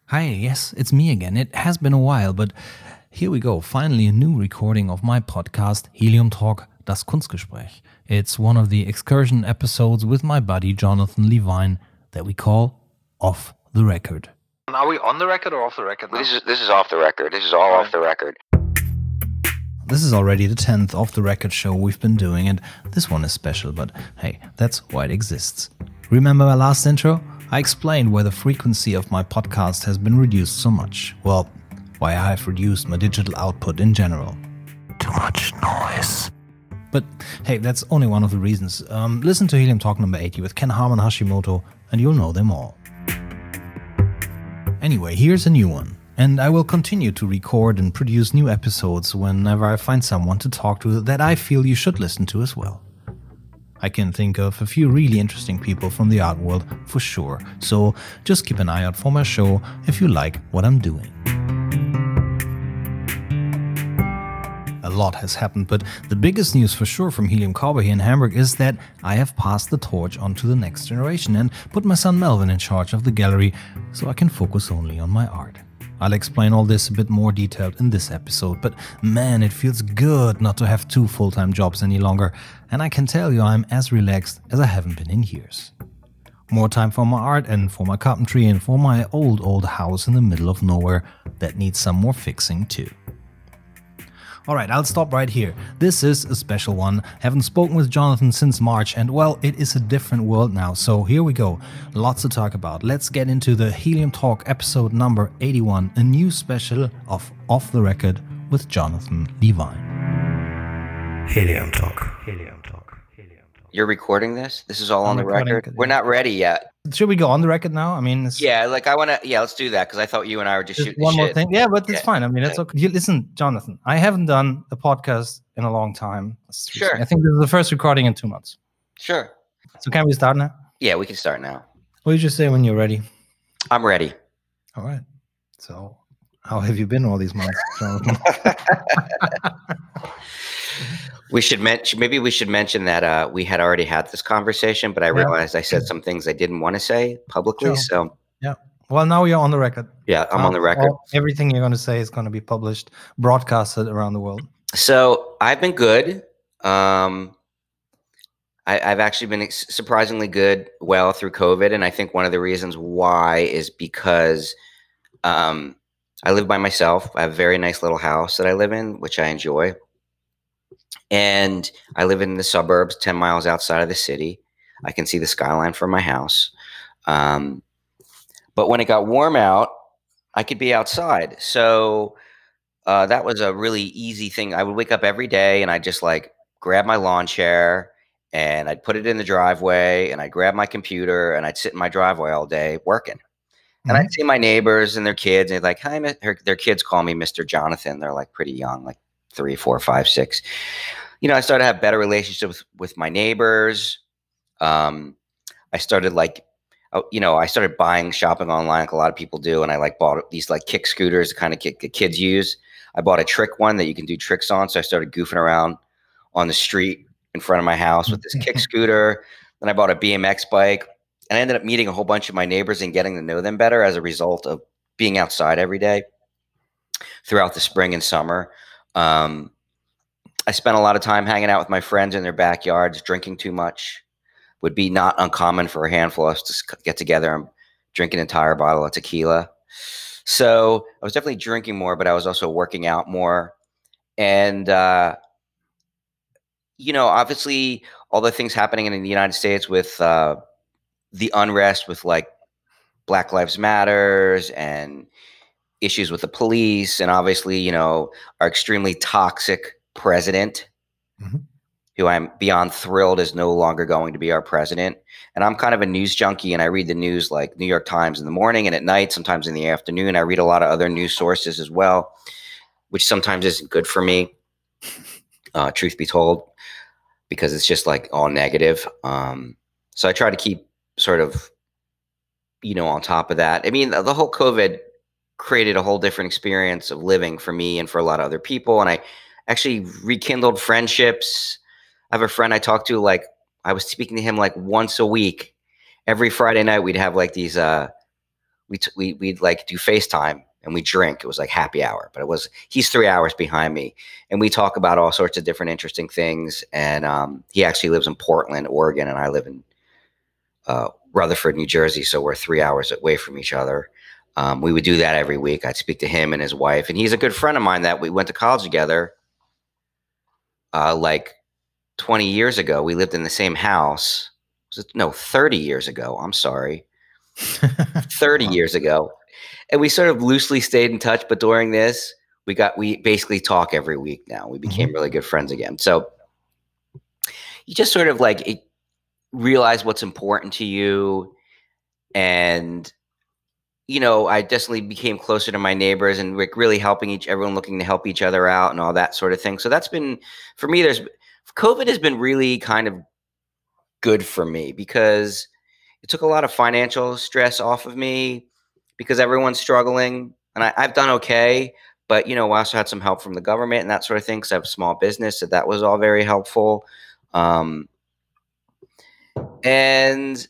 Hi, yes, it's me again. It has been a while, but here we go. Finally, a new recording of my podcast, Helium Talk, das Kunstgespräch. It's one of the excursion episodes with my buddy Jonathan Levine that we call Off the Record. Are we on the record or off the record now? This is off the record. This is all off the record. This is already the 10th Off the Record show we've been doing, and this one is special, but hey, that's why it exists. Remember my last intro? I explained why the frequency of my podcast has been reduced so much. Well, why I have reduced my digital output in general. Too much noise. But hey, that's only one of the reasons. Listen to Helium Talk number 80 with Ken Harman Hashimoto, and you'll know them all. Anyway, here's a new one. And I will continue to record and produce new episodes whenever I find someone to talk to that I feel you should listen to as well. I can think of a few really interesting people from the art world for sure, so just keep an eye out for my show if you like what I'm doing. A lot has happened, but the biggest news for sure from Helium Cowboy here in Hamburg is that I have passed the torch on to the next generation and put my son Melvin in charge of the gallery so I can focus only on my art. I'll explain all this a bit more detailed in this episode, but man, it feels good not to have two full-time jobs any longer, and I can tell you I'm as relaxed as I haven't been in years. More time for my art and for my carpentry and for my old house in the middle of nowhere that needs some more fixing too. Alright, I'll stop right here. This is a special one. Haven't spoken with Jonathan since March, and well, it is a different world now, so here we go. Lots to talk about. Let's get into the Helium Talk episode number 81, a new special of Off the Record with Jonathan Levine. Helium Talk. You're recording this? This is all on the record? We're not ready yet. Should we go on the record now? I mean, let's do that, because I thought you and I were just shooting one shit. More thing. Yeah, but it's fine. I mean, it's okay. Listen, Jonathan, I haven't done a podcast in a long time. Sure. I think this is the first recording in 2 months. Sure. So can we start now? Yeah, we can start now. What did you say when you're ready? I'm ready. All right. So how have you been all these months, Jonathan? Maybe we should mention that we had already had this conversation, but I realized I said some things I didn't want to say publicly. Sure. So yeah. Well, now you're on the record. Yeah, I'm on the record. Everything you're going to say is going to be published, broadcasted around the world. So I've been good. I've actually been surprisingly good well through COVID. And I think one of the reasons why is because I live by myself. I have a very nice little house that I live in, which I enjoy. And I live in the suburbs, 10 miles outside of the city. I can see the skyline from my house. But when it got warm out, I could be outside. So that was a really easy thing. I would wake up every day and I'd just like grab my lawn chair and I'd put it in the driveway and I'd grab my computer and I'd sit in my driveway all day working. Mm-hmm. And I'd see my neighbors and their kids and they'd like, hi, their kids call me Mr. Jonathan. They're like pretty young, like 3, 4, 5, 6. You know, I started to have better relationships with my neighbors. I started shopping online like a lot of people do. And I like bought these like kick scooters, the kind of kick the kids use. I bought a trick one that you can do tricks on. So I started goofing around on the street in front of my house with this kick scooter. Then I bought a BMX bike and I ended up meeting a whole bunch of my neighbors and getting to know them better as a result of being outside every day throughout the spring and summer. I spent a lot of time hanging out with my friends in their backyards, drinking too much. Would be not uncommon for a handful of us to get together and drink an entire bottle of tequila. So I was definitely drinking more, but I was also working out more. And, obviously all the things happening in the United States with the unrest with like Black Lives Matters and issues with the police and obviously, our extremely toxic president, mm-hmm. who I'm beyond thrilled is no longer going to be our president. And I'm kind of a news junkie and I read the news like New York Times in the morning and at night, sometimes in the afternoon. I read a lot of other news sources as well, which sometimes isn't good for me, truth be told, because it's just like all negative. So I try to keep sort of, on top of that. I mean, the whole COVID created a whole different experience of living for me and for a lot of other people. And I actually rekindled friendships. I have a friend I talk to, like I was speaking to him like once a week. Every Friday night we'd have like these we'd like do FaceTime and we drink. It was like happy hour, but he's 3 hours behind me, and we talk about all sorts of different interesting things. And he actually lives in Portland, Oregon, and I live in Rutherford, New Jersey, so we're 3 hours away from each other. We would do that every week. I'd speak to him and his wife, and he's a good friend of mine that we went to college together. Like 20 years ago, we lived in the same house. 30 years ago. I'm sorry. 30 years ago. And we sort of loosely stayed in touch, but during this, we basically talk every week now. We became really good friends again. So you just sort of like realize what's important to you. And, I definitely became closer to my neighbors and really helping everyone looking to help each other out and all that sort of thing. So that's been, for me, COVID has been really kind of good for me because it took a lot of financial stress off of me because everyone's struggling, and I've done okay. But, I also had some help from the government and that sort of thing because I have a small business. So that was all very helpful. And,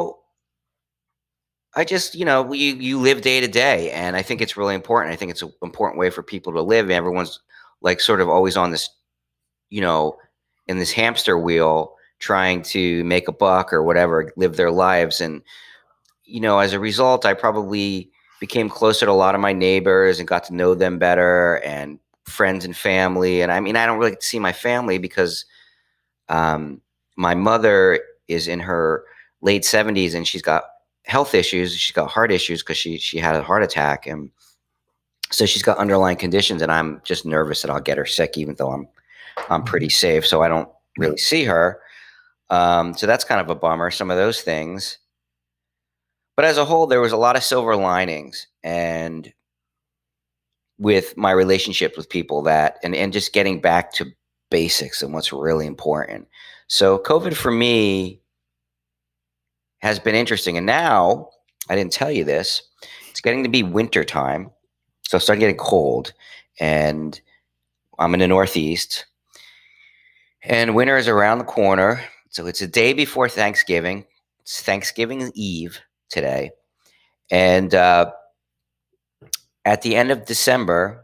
I just, you live day to day, and I think it's really important. I think it's an important way for people to live. Everyone's like sort of always on this, in this hamster wheel trying to make a buck or whatever, live their lives. And, as a result, I probably became closer to a lot of my neighbors and got to know them better, and friends and family. And I mean, I don't really get to see my family because my mother is in her late 70s and she's got health issues. She's got heart issues because she had a heart attack. And so she's got underlying conditions, and I'm just nervous that I'll get her sick, even though I'm pretty safe. So I don't really see her. So that's kind of a bummer, some of those things. But as a whole, there was a lot of silver linings, and with my relationships with people and just getting back to basics and what's really important. So COVID for me has been interesting. And now, I didn't tell you this, it's getting to be winter time. So it's starting getting cold, and I'm in the Northeast, and winter is around the corner. So it's a day before Thanksgiving. It's Thanksgiving Eve today. And at the end of December,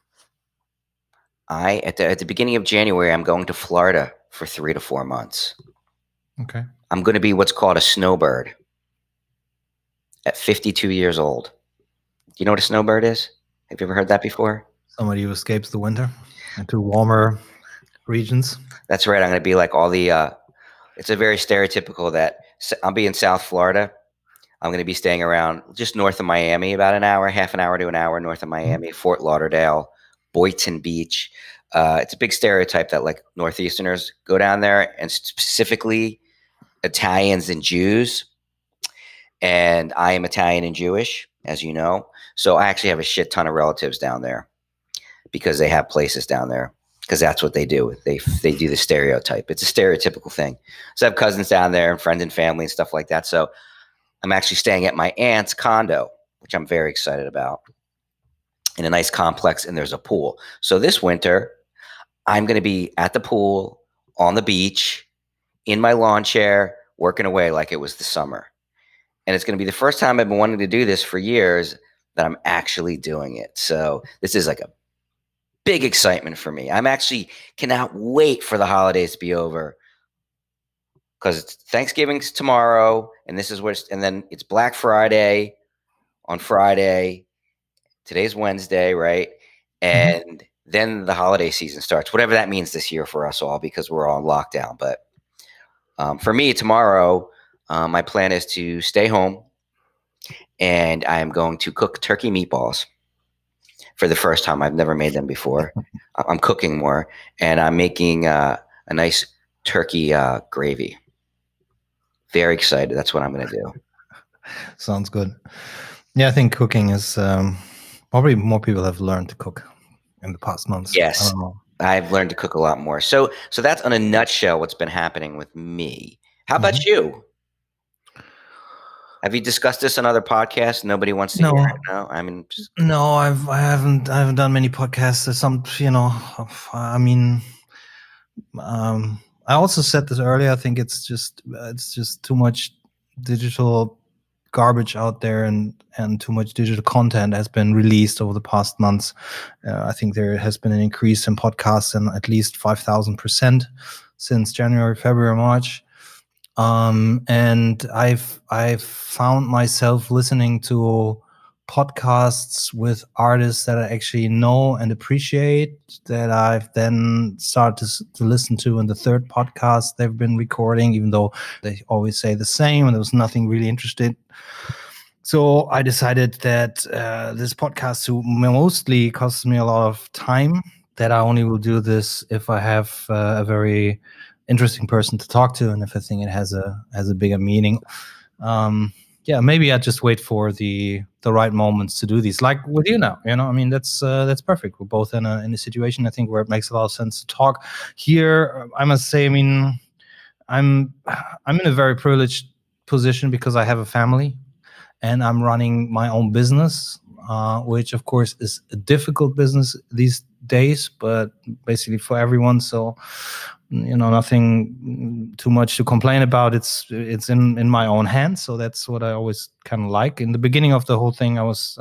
at the beginning of January, I'm going to Florida for 3 to 4 months. Okay. I'm going to be what's called a snowbird at 52 years old. Do you know what a snowbird is? Have you ever heard that before? Somebody who escapes the winter into warmer regions. That's right. I'm going to be like all the, it's a very stereotypical that I'll be in South Florida. I'm going to be staying around just north of Miami, about an hour, half an hour to an hour north of Miami, Fort Lauderdale, Boynton Beach. It's a big stereotype that like Northeasterners go down there, and specifically Italians and Jews. And I am Italian and Jewish, as you know. So I actually have a shit ton of relatives down there because they have places down there, because that's what they do. They do the stereotype. It's a stereotypical thing. So I have cousins down there and friends and family and stuff like that. So I'm actually staying at my aunt's condo, which I'm very excited about, in a nice complex, and there's a pool. So this winter, I'm going to be at the pool, on the beach, in my lawn chair, working away like it was the summer. And it's going to be the first time I've been wanting to do this for years that I'm actually doing it. So this is like a big excitement for me. I'm actually cannot wait for the holidays to be over, because Thanksgiving's tomorrow, and and then it's Black Friday on Friday. Today's Wednesday, right? And then the holiday season starts, whatever that means this year for us all, because we're all in lockdown. But for me, tomorrow, my plan is to stay home, and I'm going to cook turkey meatballs for the first time. I've never made them before. I'm cooking more, and I'm making a nice turkey gravy. Very excited. That's what I'm going to do. Sounds good. Yeah, I think cooking is probably more people have learned to cook in the past months. Yes, I don't know. I've learned to cook a lot more. So that's in a nutshell what's been happening with me. How about you? Have you discussed this on other podcasts? Nobody wants to hear it. No, I mean, no, I haven't done many podcasts. There's some, I mean, I also said this earlier. I think it's just too much digital garbage out there and too much digital content has been released over the past months. I think there has been an increase in podcasts in at least 5,000% since January, February, March. And I've found myself listening to podcasts with artists that I actually know and appreciate, that I've then started to listen to in the third podcast they've been recording, even though they always say the same and there was nothing really interesting. So I decided that this podcast, who mostly costs me a lot of time, that I only will do this if I have a very interesting person to talk to, and if I think it has a bigger meaning. Maybe I just wait for the right moments to do these, like with you now. I mean, that's perfect. We're both in a situation, I think, where it makes a lot of sense to talk. Here, I must say, I mean, I'm in a very privileged position because I have a family and I'm running my own business, which of course is a difficult business these days, but basically for everyone. So, nothing too much to complain about. It's in my own hands. So that's what I always kind of like. In the beginning of the whole thing, I was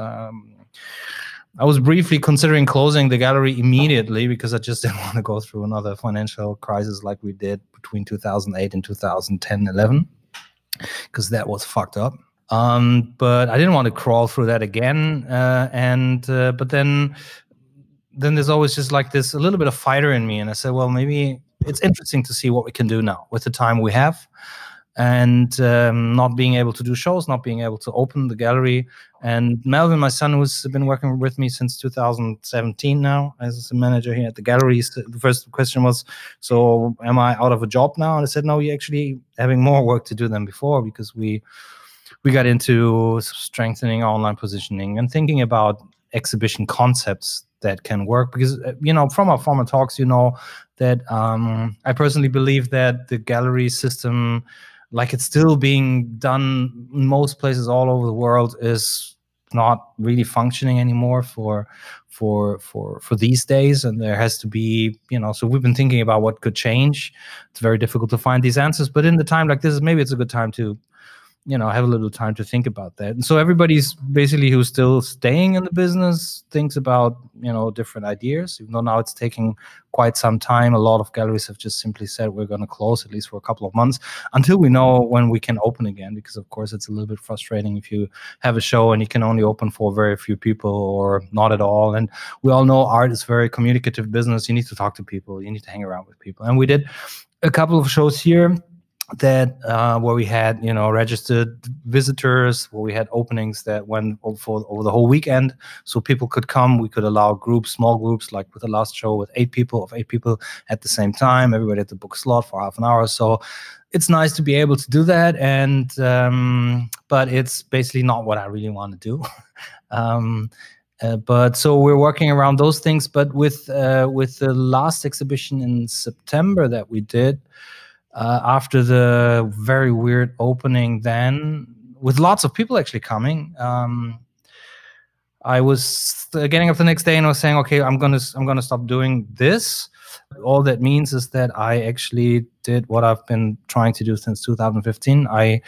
briefly considering closing the gallery immediately because I just didn't want to go through another financial crisis like we did between 2008 and 2010-11, because that was fucked up. But I didn't want to crawl through that again. But then there's always just like this a little bit of fighter in me. And I said, well, maybe it's interesting to see what we can do now with the time we have, and not being able to do shows, not being able to open the gallery. And Melvin, my son, who's been working with me since 2017 now as a manager here at the gallery, the first question was, so am I out of a job now? And I said, no, you're actually having more work to do than before, because we got into strengthening our online positioning and thinking about exhibition concepts that can work. Because, from our former talks, that I personally believe that the gallery system, like it's still being done in most places all over the world, is not really functioning anymore for these days. And there has to be, so we've been thinking about what could change. It's very difficult to find these answers, but in the time like this, maybe it's a good time to have a little time to think about that. And so everybody's basically who's still staying in the business thinks about, different ideas, even though now it's taking quite some time. A lot of galleries have just simply said we're going to close at least for a couple of months until we know when we can open again, because of course it's a little bit frustrating if you have a show and you can only open for very few people or not at all. And we all know art is a very communicative business. You need to talk to people, you need to hang around with people. And we did a couple of shows here that where we had registered visitors, where we had openings that went over the whole weekend, so people could come. We could allow groups, small groups, like with the last show with 8 people at the same time. Everybody had to book a slot for half an hour. So it's nice to be able to do that, and but it's basically not what I really want to do. But so we're working around those things. But with the last exhibition in September that we did, after the very weird opening, then with lots of people actually coming, I was getting up the next day and I was saying, okay, I'm gonna stop doing this. All that means is that I actually did what I've been trying to do since 2015. I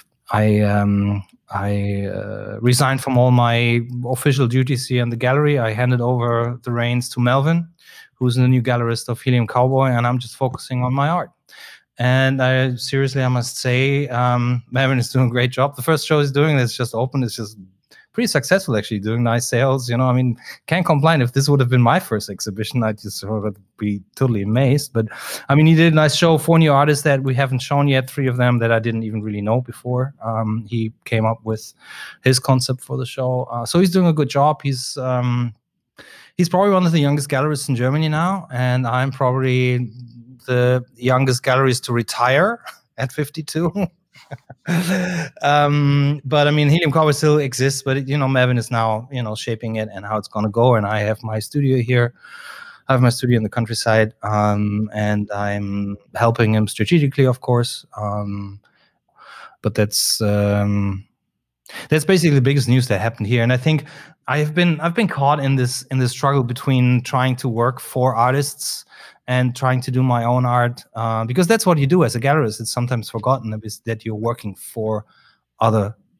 resigned from all my official duties here in the gallery. I handed over the reins to Melvin, who's the new gallerist of Helium Cowboy, and I'm just focusing on my art. And I must say, Melvin is doing a great job. The first show he's doing that's just open is just pretty successful, actually, doing nice sales. I mean, can't complain. If this would have been my first exhibition, I'd just sort of be totally amazed. But I mean, he did a nice show, 4 new artists that we haven't shown yet, 3 of them that I didn't even really know before. He came up with his concept for the show. So he's doing a good job. He's probably one of the youngest gallerists in Germany now, and I'm probably the youngest gallerist to retire at 52. But I mean, Helium Cowboy still exists, but Melvin is now shaping it and how it's going to go. And I have my studio here. I have my studio in the countryside, and I'm helping him strategically, of course. But that's basically the biggest news that happened here. And I think I've been caught in this struggle between trying to work for artists and trying to do my own art, because that's what you do as a gallerist. It's sometimes forgotten that you're working for other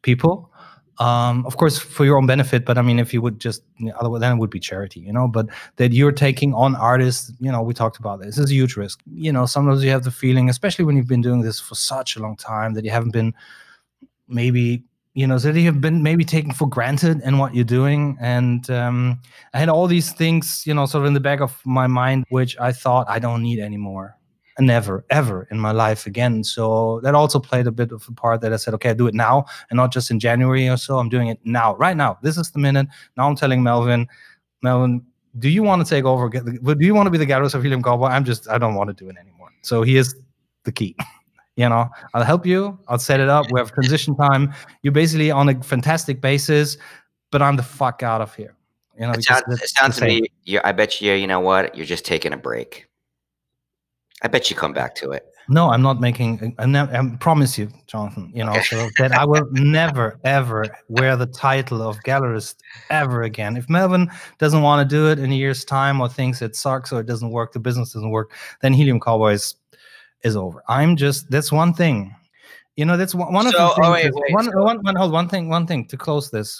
people. Of course, for your own benefit, but I mean, if you would just, otherwise, then it would be charity, but that you're taking on artists, we talked about this. It's a huge risk. Sometimes you have the feeling, especially when you've been doing this for such a long time, that you haven't been maybe, so that you have been maybe taken for granted in what you're doing. And I had all these things, sort of in the back of my mind, which I thought I don't need anymore. Never, ever in my life again. So that also played a bit of a part, that I said, okay, I do it now and not just in January or so. I'm doing it now, right now. This is the minute. Now I'm telling Melvin, do you want to take over? Do you want to be the gallerist of Helium Cowboy? I don't want to do it anymore. So he is the key. I'll help you. I'll set it up. We have transition time. You're basically on a fantastic basis, but I'm the fuck out of here. It sounds to me, I bet you know what? You're just taking a break. I bet you come back to it. No, I'm not making. I promise you, Jonathan. Okay. So that I will never, ever wear the title of gallerist ever again. If Melvin doesn't want to do it in a year's time, or thinks it sucks, or it doesn't work, the business doesn't work, then Helium Cowboys is over. That's one thing. That's one of the things. One thing to close this.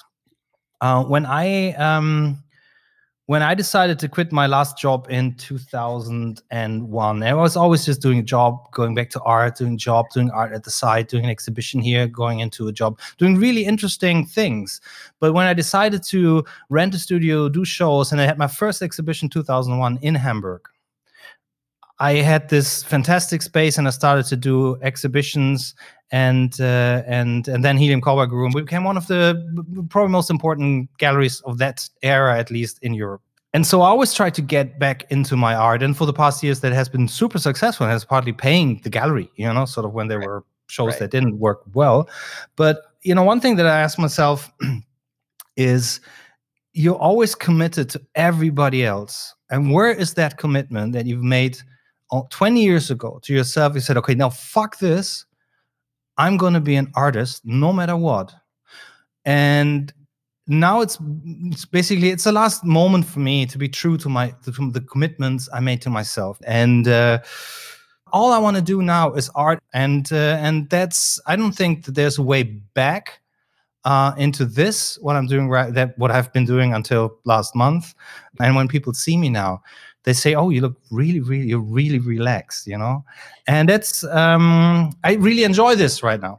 When I decided to quit my last job in 2001, I was always just doing a job, going back to art, doing art at the side, doing an exhibition here, going into a job, doing really interesting things. But when I decided to rent a studio, do shows, and I had my first exhibition 2001 in Hamburg, I had this fantastic space, and I started to do exhibitions, and then Helium Cowboy grew, and we became one of the probably most important galleries of that era, at least in Europe. And so I always tried to get back into my art, and for the past years, that has been super successful, and has partly paying the gallery, sort of when there were shows that didn't work well. But one thing that I asked myself is, you're always committed to everybody else, and where is that commitment that you've made 20 years ago to yourself? You said, okay, now fuck this. I'm going to be an artist no matter what. And now it's basically, it's the last moment for me to be true to the commitments I made to myself. And all I want to do now is art. And that's, I don't think that there's a way back into this, what I'm doing what I've been doing until last month. And when people see me now, they say, "Oh, you look you're really relaxed," And that's, I really enjoy this right now.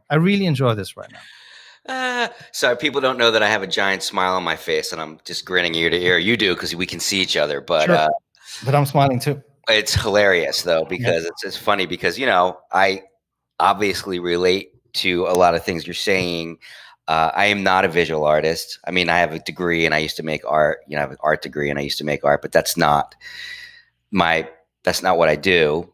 So people don't know that I have a giant smile on my face, and I'm just grinning ear to ear. You do, because we can see each other, but sure. But I'm smiling too. It's hilarious though, because it's funny, because I obviously relate to a lot of things you're saying. I am not a visual artist. I mean, I have a degree, and I used to make art. I have an art degree, and I used to make art, but that's not what I do.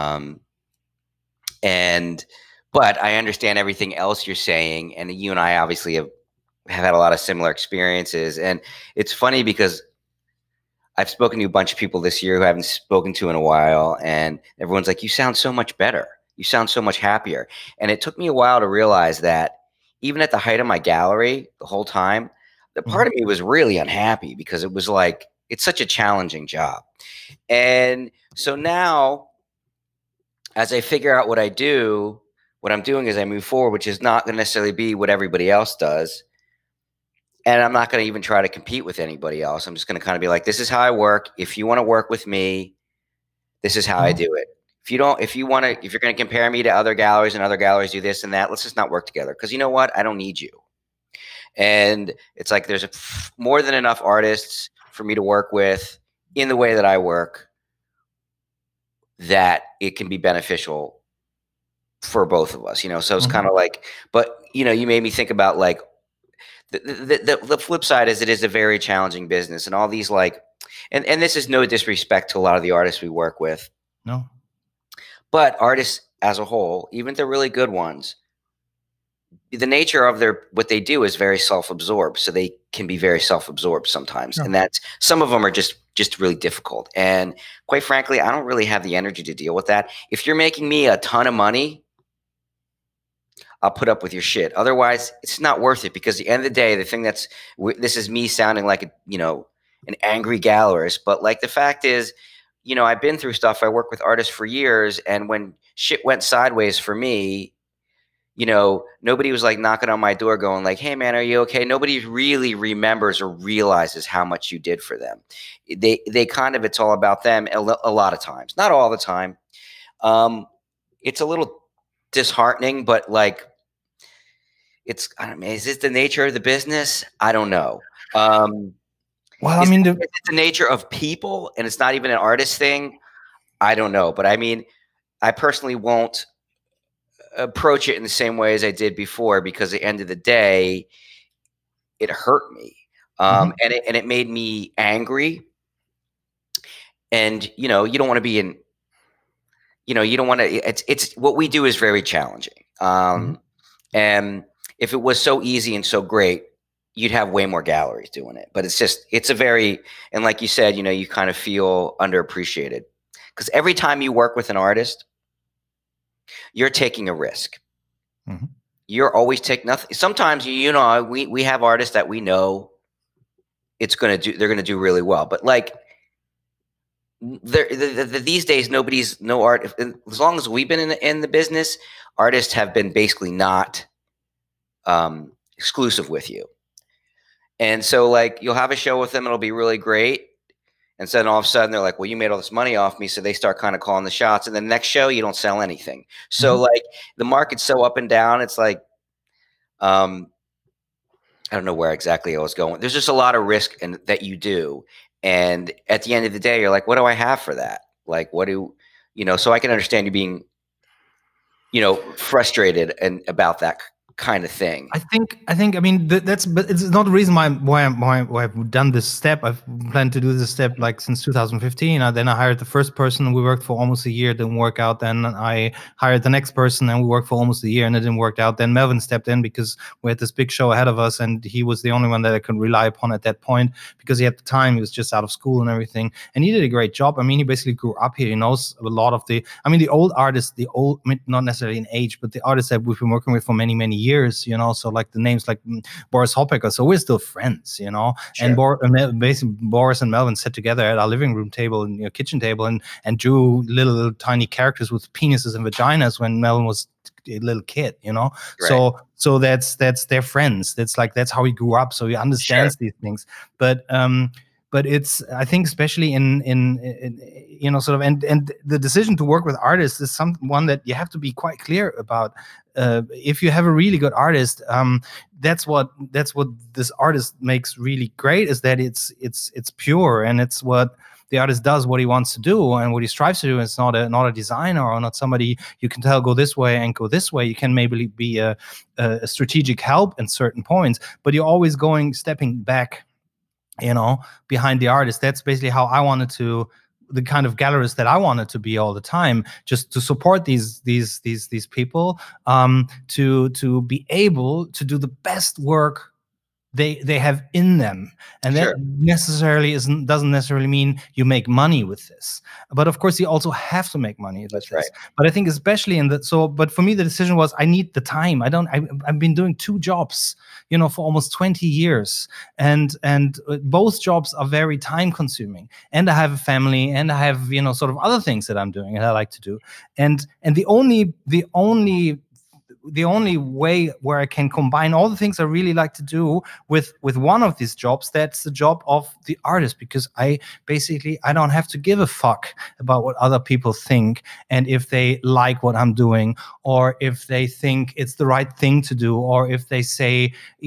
But I understand everything else you're saying, and you and I obviously have had a lot of similar experiences. And it's funny, because I've spoken to a bunch of people this year who I haven't spoken to in a while, and everyone's like, "You sound so much better. You sound so much happier." And it took me a while to realize that, even at the height of my gallery, the whole time, the part of me was really unhappy, because it was like, it's such a challenging job. And so now, as I figure out what I do, what I'm doing is I move forward, which is not going to necessarily be what everybody else does. And I'm not going to even try to compete with anybody else. I'm just going to kind of be like, this is how I work. If you want to work with me, this is how I do it. If you're going to compare me to other galleries, and other galleries do this and that, let's just not work together. Because you know what? I don't need you. And it's like, there's more than enough artists for me to work with in the way that I work, that it can be beneficial for both of us, So it's kind of like, but you made me think about, like, the flip side is, it is a very challenging business, and all these, like, and this is no disrespect to a lot of the artists we work with. No. But artists as a whole, even the really good ones, the nature of what they do is very self-absorbed. So they can be very self-absorbed sometimes. Yeah. And that's, some of them are just really difficult. And quite frankly, I don't really have the energy to deal with that. If you're making me a ton of money, I'll put up with your shit. Otherwise, it's not worth it, because at the end of the day, the thing this is me sounding like an angry gallerist, but like, the fact is, I've been through stuff. I work with artists for years, and when shit went sideways for me, nobody was like knocking on my door going like, "Hey man, are you okay?" Nobody really remembers or realizes how much you did for them. They kind of, it's all about them a lot of times, not all the time. It's a little disheartening, but like, I don't know, is this the nature of the business? I don't know. Well, I Is mean, it the nature of people and it's not even an artist thing? I don't know. But I mean, I personally won't approach it in the same way as I did before, because at the end of the day, it hurt me. And it made me angry. And you don't want to be in, you don't want to, it's what we do is very challenging. And if it was so easy and so great, you'd have way more galleries doing it. But it's a very, and like you said, you kind of feel underappreciated, because every time you work with an artist, you're taking a risk. You're always taking nothing. Sometimes, we have artists that we know they're going to do really well. But like, these days, no art. As long as we've been in the business, artists have been basically not exclusive with you. And so like, you'll have a show with them, it'll be really great. And so then all of a sudden they're like, well, you made all this money off me. So they start kind of calling the shots. And then the next show, you don't sell anything. So like, the market's so up and down. It's like, I don't know where exactly I was going. There's just a lot of risk that you do. And at the end of the day, you're like, what do I have for that? Like, so I can understand you being, frustrated about that kind of thing. I mean, but it's not the reason why I've done this step. I've planned to do this step like since 2015. Then I hired the first person. We worked for almost a year, didn't work out. Then I hired the next person, and we worked for almost a year, and it didn't work out. Then Melvin stepped in because we had this big show ahead of us, and he was the only one that I could rely upon at that point, because he had the time. He was just out of school and everything, and he did a great job. I mean, he basically grew up here. He knows a lot of the old artists, not necessarily in age, but the artists that we've been working with for many, many years, So like the names like Boris Hoppecker, so we're still friends, Sure. And basically Boris and Melvin sat together at our living room table and kitchen table and drew little tiny characters with penises and vaginas when Melvin was a little kid, Right. So that's their friends. That's how he grew up. So he understands these things. But it's, I think, especially in sort of, and the decision to work with artists is one that you have to be quite clear about. If you have a really good artist, that's what this artist makes really great, is that it's pure, and it's what the artist does, what he wants to do and what he strives to do. It's not a designer or not somebody you can tell go this way and go this way. You can maybe be a strategic help in certain points, but you're always stepping back, behind the artist. That's basically how I wanted to, the kind of gallerist that I wanted to be all the time, just to support these people, to be able to do the best work they have in them. And that doesn't necessarily mean you make money with this, but of course you also have to make money with this. Right. But I think especially but for me the decision was, I need the time. I've been doing 2 jobs, for almost 20 years, and both jobs are very time consuming, and I have a family, and I have sort of other things that I'm doing and I like to do, and the only way where I can combine all the things I really like to do with one of these jobs, that's the job of the artist, because I don't have to give a fuck about what other people think, and if they like what I'm doing, or if they think it's the right thing to do, or if they say, they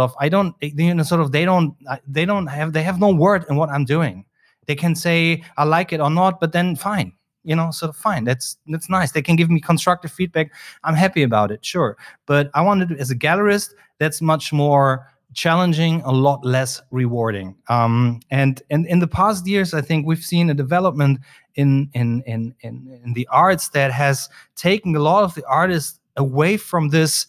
have no word in what I'm doing. They can say I like it or not, but then fine. Fine. That's nice. They can give me constructive feedback. I'm happy about it, sure. But I wanted to, as a gallerist, that's much more challenging, a lot less rewarding. And in the past years, I think we've seen a development in the arts that has taken a lot of the artists away from this.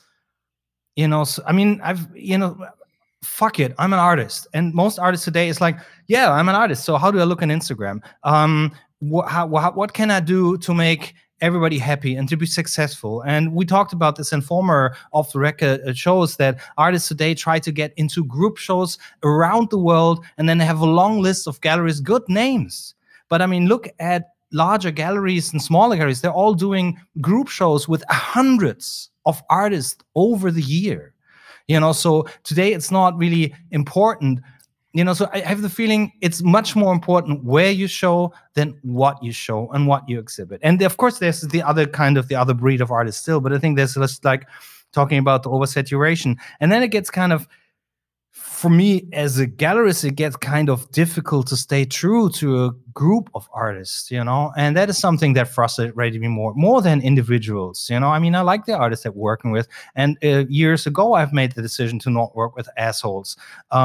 Fuck it, I'm an artist, and most artists today is like, yeah, I'm an artist. So how do I look on Instagram? What can I do to make everybody happy and to be successful? And we talked about this in former off the record shows, that artists today try to get into group shows around the world, and then they have a long list of galleries, good names. But I mean, look at larger galleries and smaller galleries, they're all doing group shows with hundreds of artists over the year. So today it's not really important. So I have the feeling it's much more important where you show than what you show and what you exhibit. And of course, there's the other breed of artists still, but I think there's just like talking about the oversaturation. And then it gets kind of, for me as a gallerist, it gets kind of difficult to stay true to a group of artists, and that is something that frustrated me more than individuals. I mean, I like the artists that we're working with, and years ago I've made the decision to not work with assholes,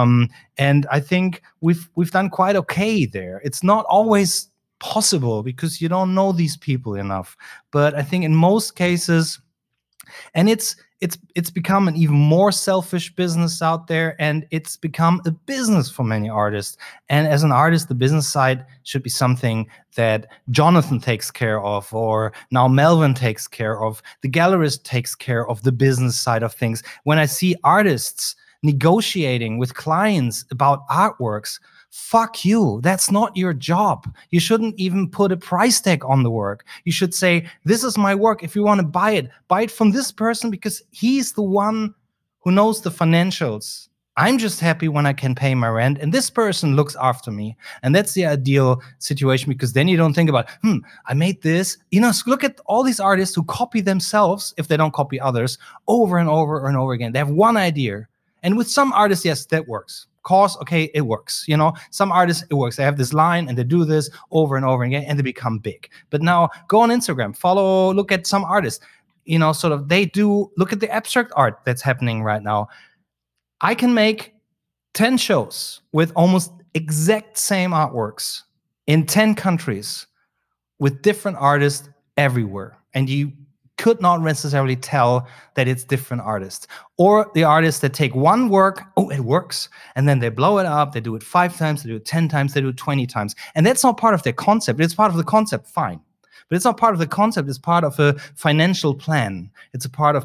and I think we've done quite okay there. It's not always possible because you don't know these people enough, but I think in most cases, and it's become an even more selfish business out there, and it's become a business for many artists. And as an artist, the business side should be something that Jonathan takes care of, or now Melvin takes care of. The gallerist takes care of the business side of things. When I see artists negotiating with clients about artworks, fuck you. That's not your job. You shouldn't even put a price tag on the work. You should say, this is my work. If you want to buy it from this person because he's the one who knows the financials. I'm just happy when I can pay my rent, and this person looks after me. And that's the ideal situation, because then you don't think about, I made this. Look at all these artists who copy themselves, if they don't copy others, over and over and over again. They have one idea. And with some artists, yes, that works. Okay, it works. Some artists, it works. They have this line and they do this over and over again and they become big. But now go on Instagram, look at some artists, they do, look at the abstract art that's happening right now. I can make 10 shows with almost exact same artworks in 10 countries with different artists everywhere. And you could not necessarily tell that it's different artists. Or the artists that take one work, it works, and then they blow it up, they do it 5 times, they do it 10 times, they do it 20 times. And that's not part of their concept. It's part of the concept, fine. But it's not part of the concept, it's part of a financial plan. It's a part of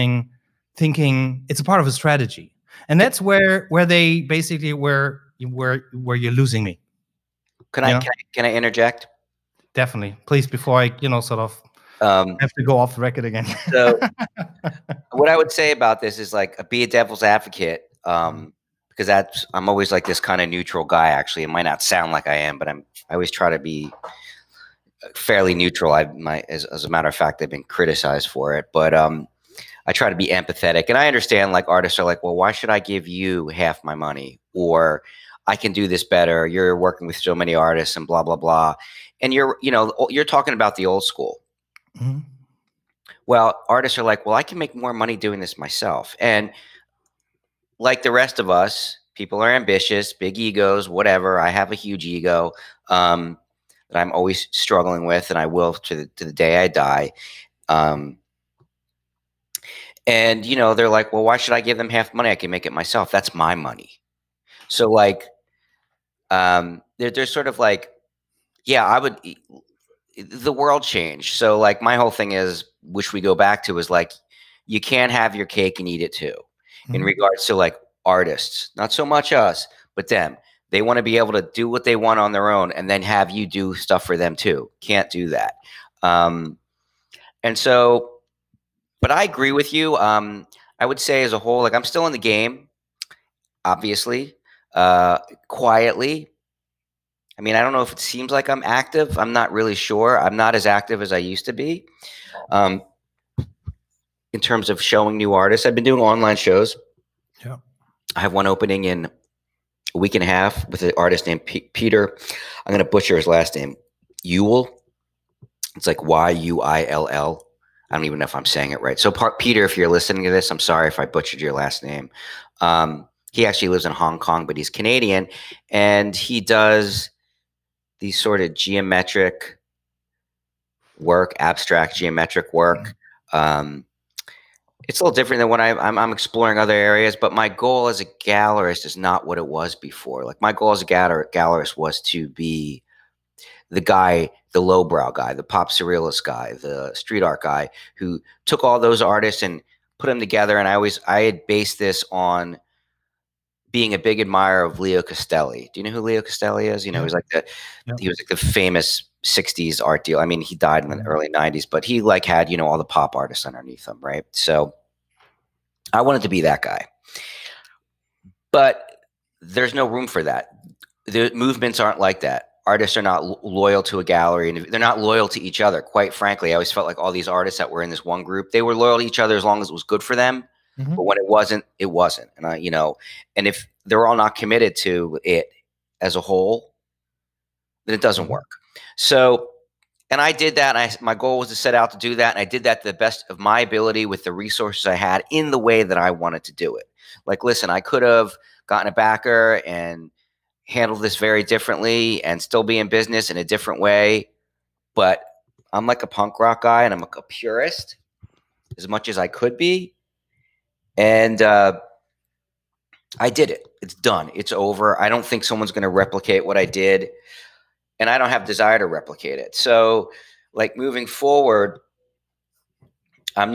thinking, it's a part of a strategy. And that's where they basically, where you're losing me. Can I interject? Definitely. Please, before I, have to go off the record again. So what I would say about this is be a devil's advocate, because I'm always like this kind of neutral guy. Actually, it might not sound like I am, but I always try to be fairly neutral. As a matter of fact, I've been criticized for it, but I try to be empathetic. And I understand artists are like, well, why should I give you half my money? Or I can do this better. You're working with so many artists and blah, blah, blah. And you're talking about the old school. Mm-hmm. Well, artists are like, well, I can make more money doing this myself. And like the rest of us, people are ambitious, big egos, whatever. I have a huge ego that I'm always struggling with, and I will to the day I die. And they're like, well, why should I give them half money? I can make it myself. That's my money. So they're sort of like, yeah, I would. The world changed. So my whole thing is, which we go back to, is you can't have your cake and eat it too. Mm-hmm. In regards to artists, not so much us, but them. They want to be able to do what they want on their own and then have you do stuff for them too. Can't do that. And so, but I agree with you. I would say as a whole, I'm still in the game, obviously, quietly. I mean, I don't know if it seems like I'm active. I'm not really sure. I'm not as active as I used to be in terms of showing new artists. I've been doing online shows. Yeah. I have one opening in a week and a half with an artist named Peter. I'm going to butcher his last name. Yuill. It's Yuill. I don't even know if I'm saying it right. So Peter, if you're listening to this, I'm sorry if I butchered your last name. He actually lives in Hong Kong, but he's Canadian, and he does these sort of geometric work, abstract geometric work. It's a little different than what I'm exploring other areas, but my goal as a gallerist is not what it was before. My goal as a gallerist was to be the guy, the lowbrow guy, the pop surrealist guy, the street art guy who took all those artists and put them together. And I had based this on being a big admirer of Leo Castelli. Do you know who Leo Castelli is? He was he was the famous 60s art deal. I mean, he died in the early 90s, but he like had, you know, all the pop artists underneath him, right? So I wanted to be that guy. But there's no room for that. The movements aren't like that. Artists are not loyal to a gallery, and they're not loyal to each other. Quite frankly, I always felt like all these artists that were in this one group, they were loyal to each other as long as it was good for them. Mhm. But when it wasn't, it wasn't. And you know, and if they're all not committed to it as a whole, then it doesn't work. So, and I did that. My goal was to set out to do that, and I did that to the best of my ability with the resources I had in the way that I wanted to do it. Like, listen, I could have gotten a backer and handle this very differently and still be in business in a different way. But I'm like a punk rock guy, and I'm a purist as much as I could be. And I did it. It's done. It's over. I don't think someone's going to replicate what I did, and I don't have desire to replicate it. So like moving forward, I'm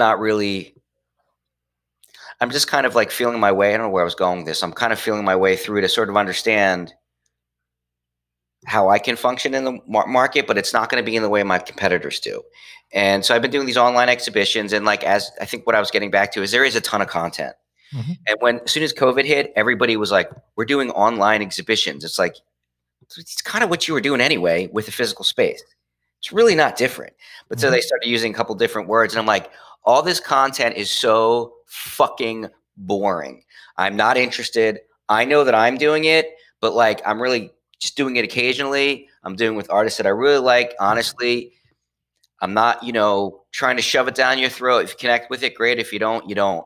just kind of like feeling my way. I don't know where I was going with this. I'm kind of feeling my way through to sort of understand how I can function in the market, but it's not going to be in the way my competitors do. And so I've been doing these online exhibitions, and like, as I think what I was getting back to is there is a ton of content. Mm-hmm. And as soon as COVID hit, everybody was like, we're doing online exhibitions. It's like, it's kind of what you were doing anyway with a physical space. It's really not different. But so they started using a couple different words, and I'm like, all this content is so fucking boring. I'm not interested. I know that I'm doing it, but like, I'm really just doing it occasionally. I'm doing with artists that I really like. Honestly, I'm not, you know, trying to shove it down your throat. If you connect with it, great. If you don't, you don't.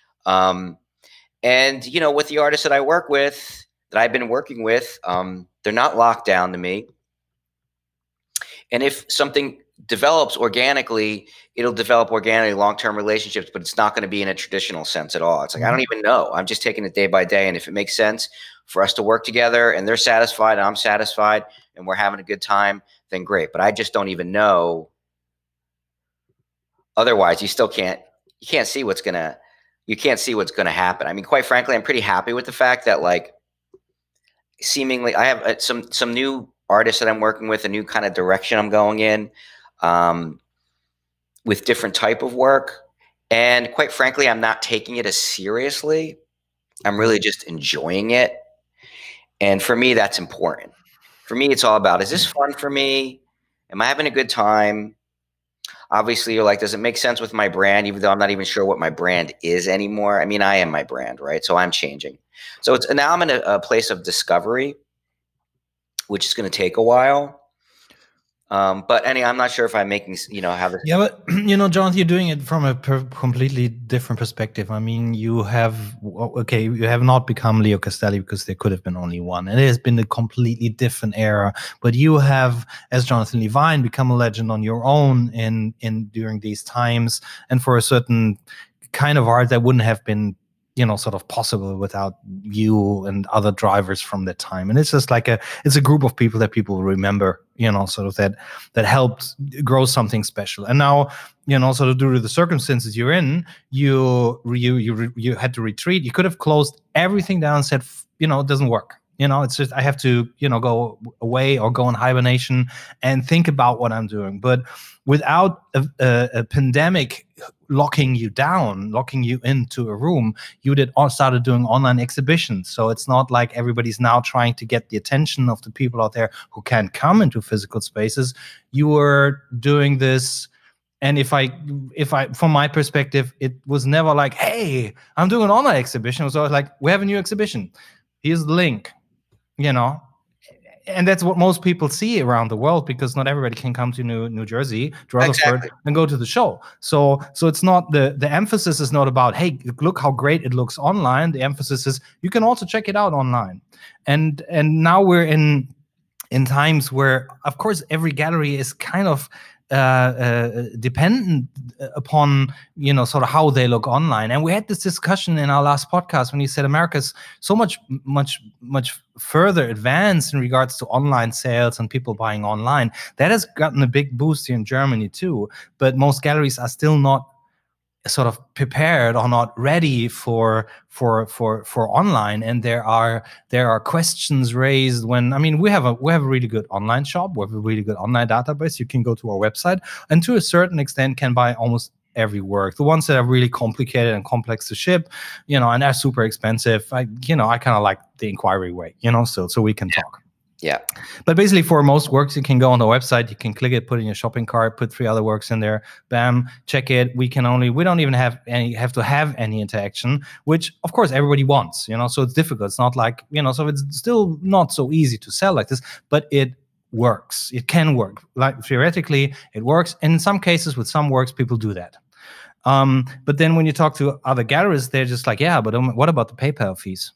And, you know, with the artists that I work with, that I've been working with, they're not locked down to me. And if something develops organically, it'll develop organically, long-term relationships, but it's not going to be in a traditional sense at all. It's like, I don't even know. I'm just taking it day by day. And if it makes sense for us to work together and they're satisfied and I'm satisfied and we're having a good time, then great. But I just don't even know. Otherwise, you can't see what's going to happen. I mean, quite frankly, I'm pretty happy with the fact that like seemingly I have some new artists that I'm working with, a new kind of direction I'm going in, with different type of work. And quite frankly, I'm not taking it as seriously. I'm really just enjoying it. And for me, that's important. For me, it's all about, is this fun for me? Am I having a good time? Obviously, you're like, does it make sense with my brand? Even though I'm not even sure what my brand is anymore. I mean, I am my brand, right? So I'm changing. So now I'm in a place of discovery, which is going to take a while. But anyway, I'm not sure if I'm making, you know, how this. Yeah, but you know, Jonathan, you're doing it from a completely different perspective. I mean, you have not become Leo Castelli because there could have been only one, and it has been a completely different era. But you have, as Jonathan Levine, become a legend on your own in during these times, and for a certain kind of art that wouldn't have been, you know, sort of possible without you and other drivers from that time. And it's just like it's a group of people that people remember, you know, sort of that helped grow something special. And now, you know, sort of due to the circumstances you're in, you had to retreat. You could have closed everything down and said, you know, it doesn't work. You know, it's just, I have to, you know, go away or go in hibernation and think about what I'm doing. But without a pandemic locking you down, locking you into a room, you started doing online exhibitions. So it's not like everybody's now trying to get the attention of the people out there who can't come into physical spaces. You were doing this. And if I, from my perspective, it was never like, hey, I'm doing an online exhibition. It was always like, we have a new exhibition. Here's the link. You know, and that's what most people see around the world, because not everybody can come to New Jersey, to Rutherford, and go to the show. So it's not the emphasis is not about, hey, look how great it looks online. The emphasis is you can also check it out online. And now we're in times where, of course, every gallery is kind of dependent upon, you know, sort of how they look online. And we had this discussion in our last podcast when you said America's so much further advanced in regards to online sales and people buying online. That has gotten a big boost here in Germany too, but most galleries are still not sort of prepared or not ready for online, and there are questions raised when, I mean, we have a really good online shop, we have a really good online database. You can go to our website and to a certain extent can buy almost every work. The ones that are really complicated and complex to ship, and are super expensive, I kind of like the inquiry way, so we can talk. Yeah. But basically, for most works, you can go on the website, you can click it, put in your shopping cart, put 3 other works in there, bam, check it. We don't even have to have any interaction, which of course everybody wants, so it's difficult. It's not like, so it's still not so easy to sell like this, but it works. It can work. Like theoretically, it works. And in some cases, with some works, people do that. But then when you talk to other galleries, they're just like, yeah, but what about the PayPal fees?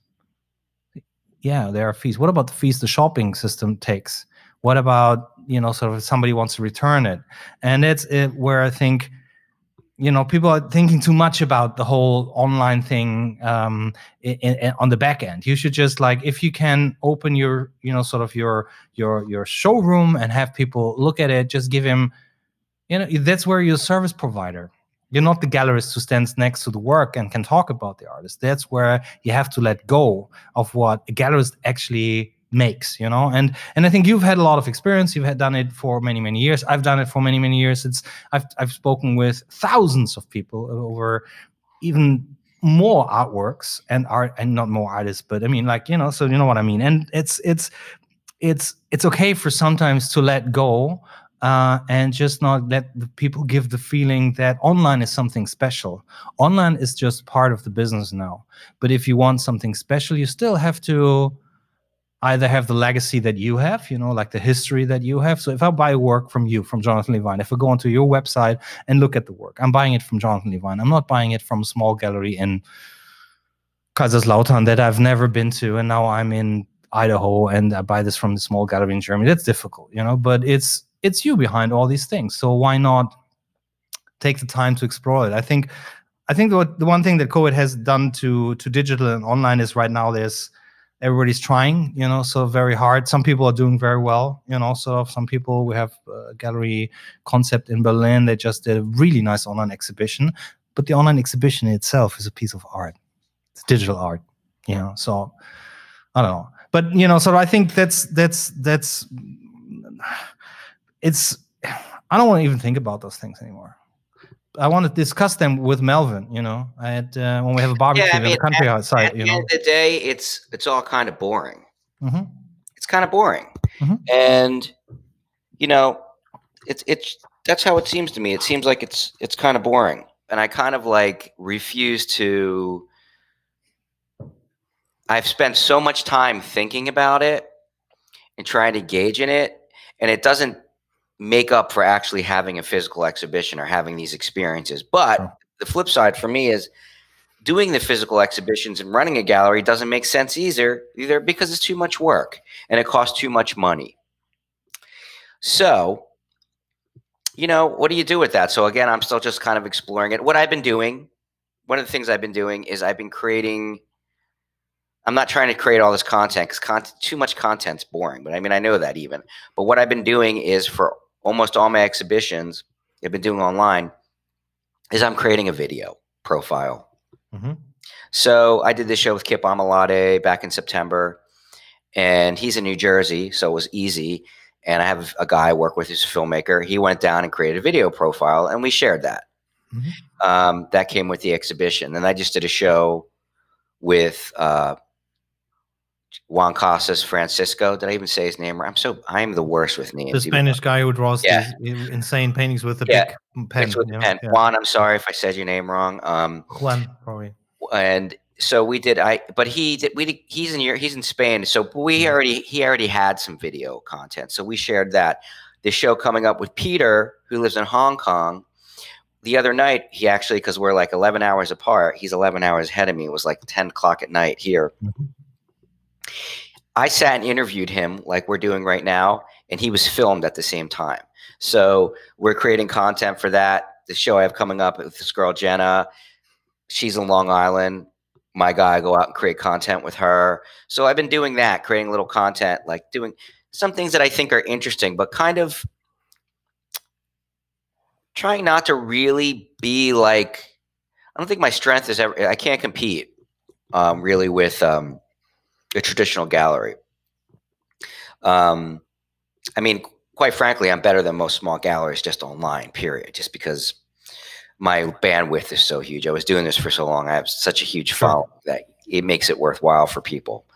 Yeah, there are fees. What about the fees the shopping system takes? What about, sort of if somebody wants to return it? And it's where I think, people are thinking too much about the whole online thing on the back end. You should just, like, if you can open your, sort of your showroom and have people look at it, just give him, that's where you're a service provider. You're not the gallerist who stands next to the work and can talk about the artist. That's where you have to let go of what a gallerist actually makes, and I think you've had a lot of experience. You've done it for many, many years. I've done it for many, many years. I've spoken with thousands of people over even more artworks and not more artists, but I mean, like, so you know what I mean. And it's okay for sometimes to let go. And just not let the people give the feeling that online is something special. Online is just part of the business now. But if you want something special, you still have to either have the legacy that you have, like the history that you have. So if I buy a work from you, from Jonathan Levine, if I go onto your website and look at the work, I'm buying it from Jonathan Levine. I'm not buying it from a small gallery in Kaiserslautern that I've never been to, and now I'm in Idaho and I buy this from the small gallery in Germany. That's difficult, but it's you behind all these things. So why not take the time to explore it? I think the one thing that COVID has done to digital and online is right now everybody's trying, so very hard. Some people are doing very well, so some people, we have a gallery concept in Berlin. They just did a really nice online exhibition, but the online exhibition itself is a piece of art. It's digital art, so I don't know. But, so I think that's it's, I don't want to even think about those things anymore. I want to discuss them with Melvin, at when we have a barbecue at the country outside. At the end of the day, it's all kind of boring. Mm-hmm. It's kind of boring, and it's that's how it seems to me. It seems like it's kind of boring, and I kind of like refuse to. I've spent so much time thinking about it and trying to engage in it, and it doesn't make up for actually having a physical exhibition or having these experiences. But the flip side for me is doing the physical exhibitions and running a gallery doesn't make sense either because it's too much work and it costs too much money. So, what do you do with that? So again, I'm still just kind of exploring it. What I've been doing, one of the things I've been doing is I've been creating, I'm not trying to create all this content because too much content's boring, but I mean, I know that even. But what I've been doing is for almost all my exhibitions I've been doing online is I'm creating a video profile. Mm-hmm. So I did this show with Kip Amalade back in September, and he's in New Jersey, so it was easy. And I have a guy I work with who's a filmmaker. He went down and created a video profile, and we shared that. Mm-hmm. That came with the exhibition. And I just did a show with Juan Casas Francisco. Did I even say his name right? I am the worst with names. The Spanish guy who draws these insane paintings with a big pen. With the pen. Yeah. Juan, I'm sorry if I said your name wrong. Juan, probably. And so we did. He's in Spain. So he already had some video content. So we shared that. The show coming up with Peter, who lives in Hong Kong. The other night, he actually, because we're like 11 hours apart, he's 11 hours ahead of me. It was like 10 o'clock at night here. Mm-hmm. I sat and interviewed him like we're doing right now, and he was filmed at the same time. So we're creating content for that. The show I have coming up with this girl, Jenna, she's in Long Island. My guy, go out and create content with her. So I've been doing that, creating little content, like doing some things that I think are interesting, but kind of trying not to really be like don't think my strength is ever. I can't compete really with a traditional gallery. I mean, quite frankly, I'm better than most small galleries just online. Period. Just because my bandwidth is so huge. I was doing this for so long. I have such a huge following that it makes it worthwhile for people.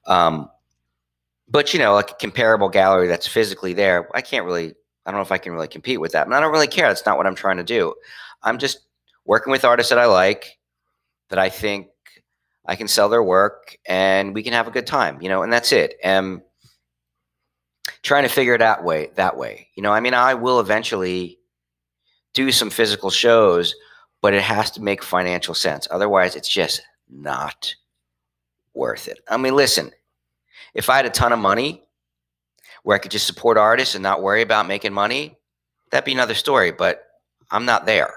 But like a comparable gallery that's physically there, I don't know if I can really compete with that. And I don't really care. That's not what I'm trying to do. I'm just working with artists that I like, that I think I can sell their work, and we can have a good time, and that's it. And trying to figure it out that way. I mean, I will eventually do some physical shows, but it has to make financial sense. Otherwise, it's just not worth it. I mean, listen, if I had a ton of money where I could just support artists and not worry about making money, that'd be another story, but I'm not there.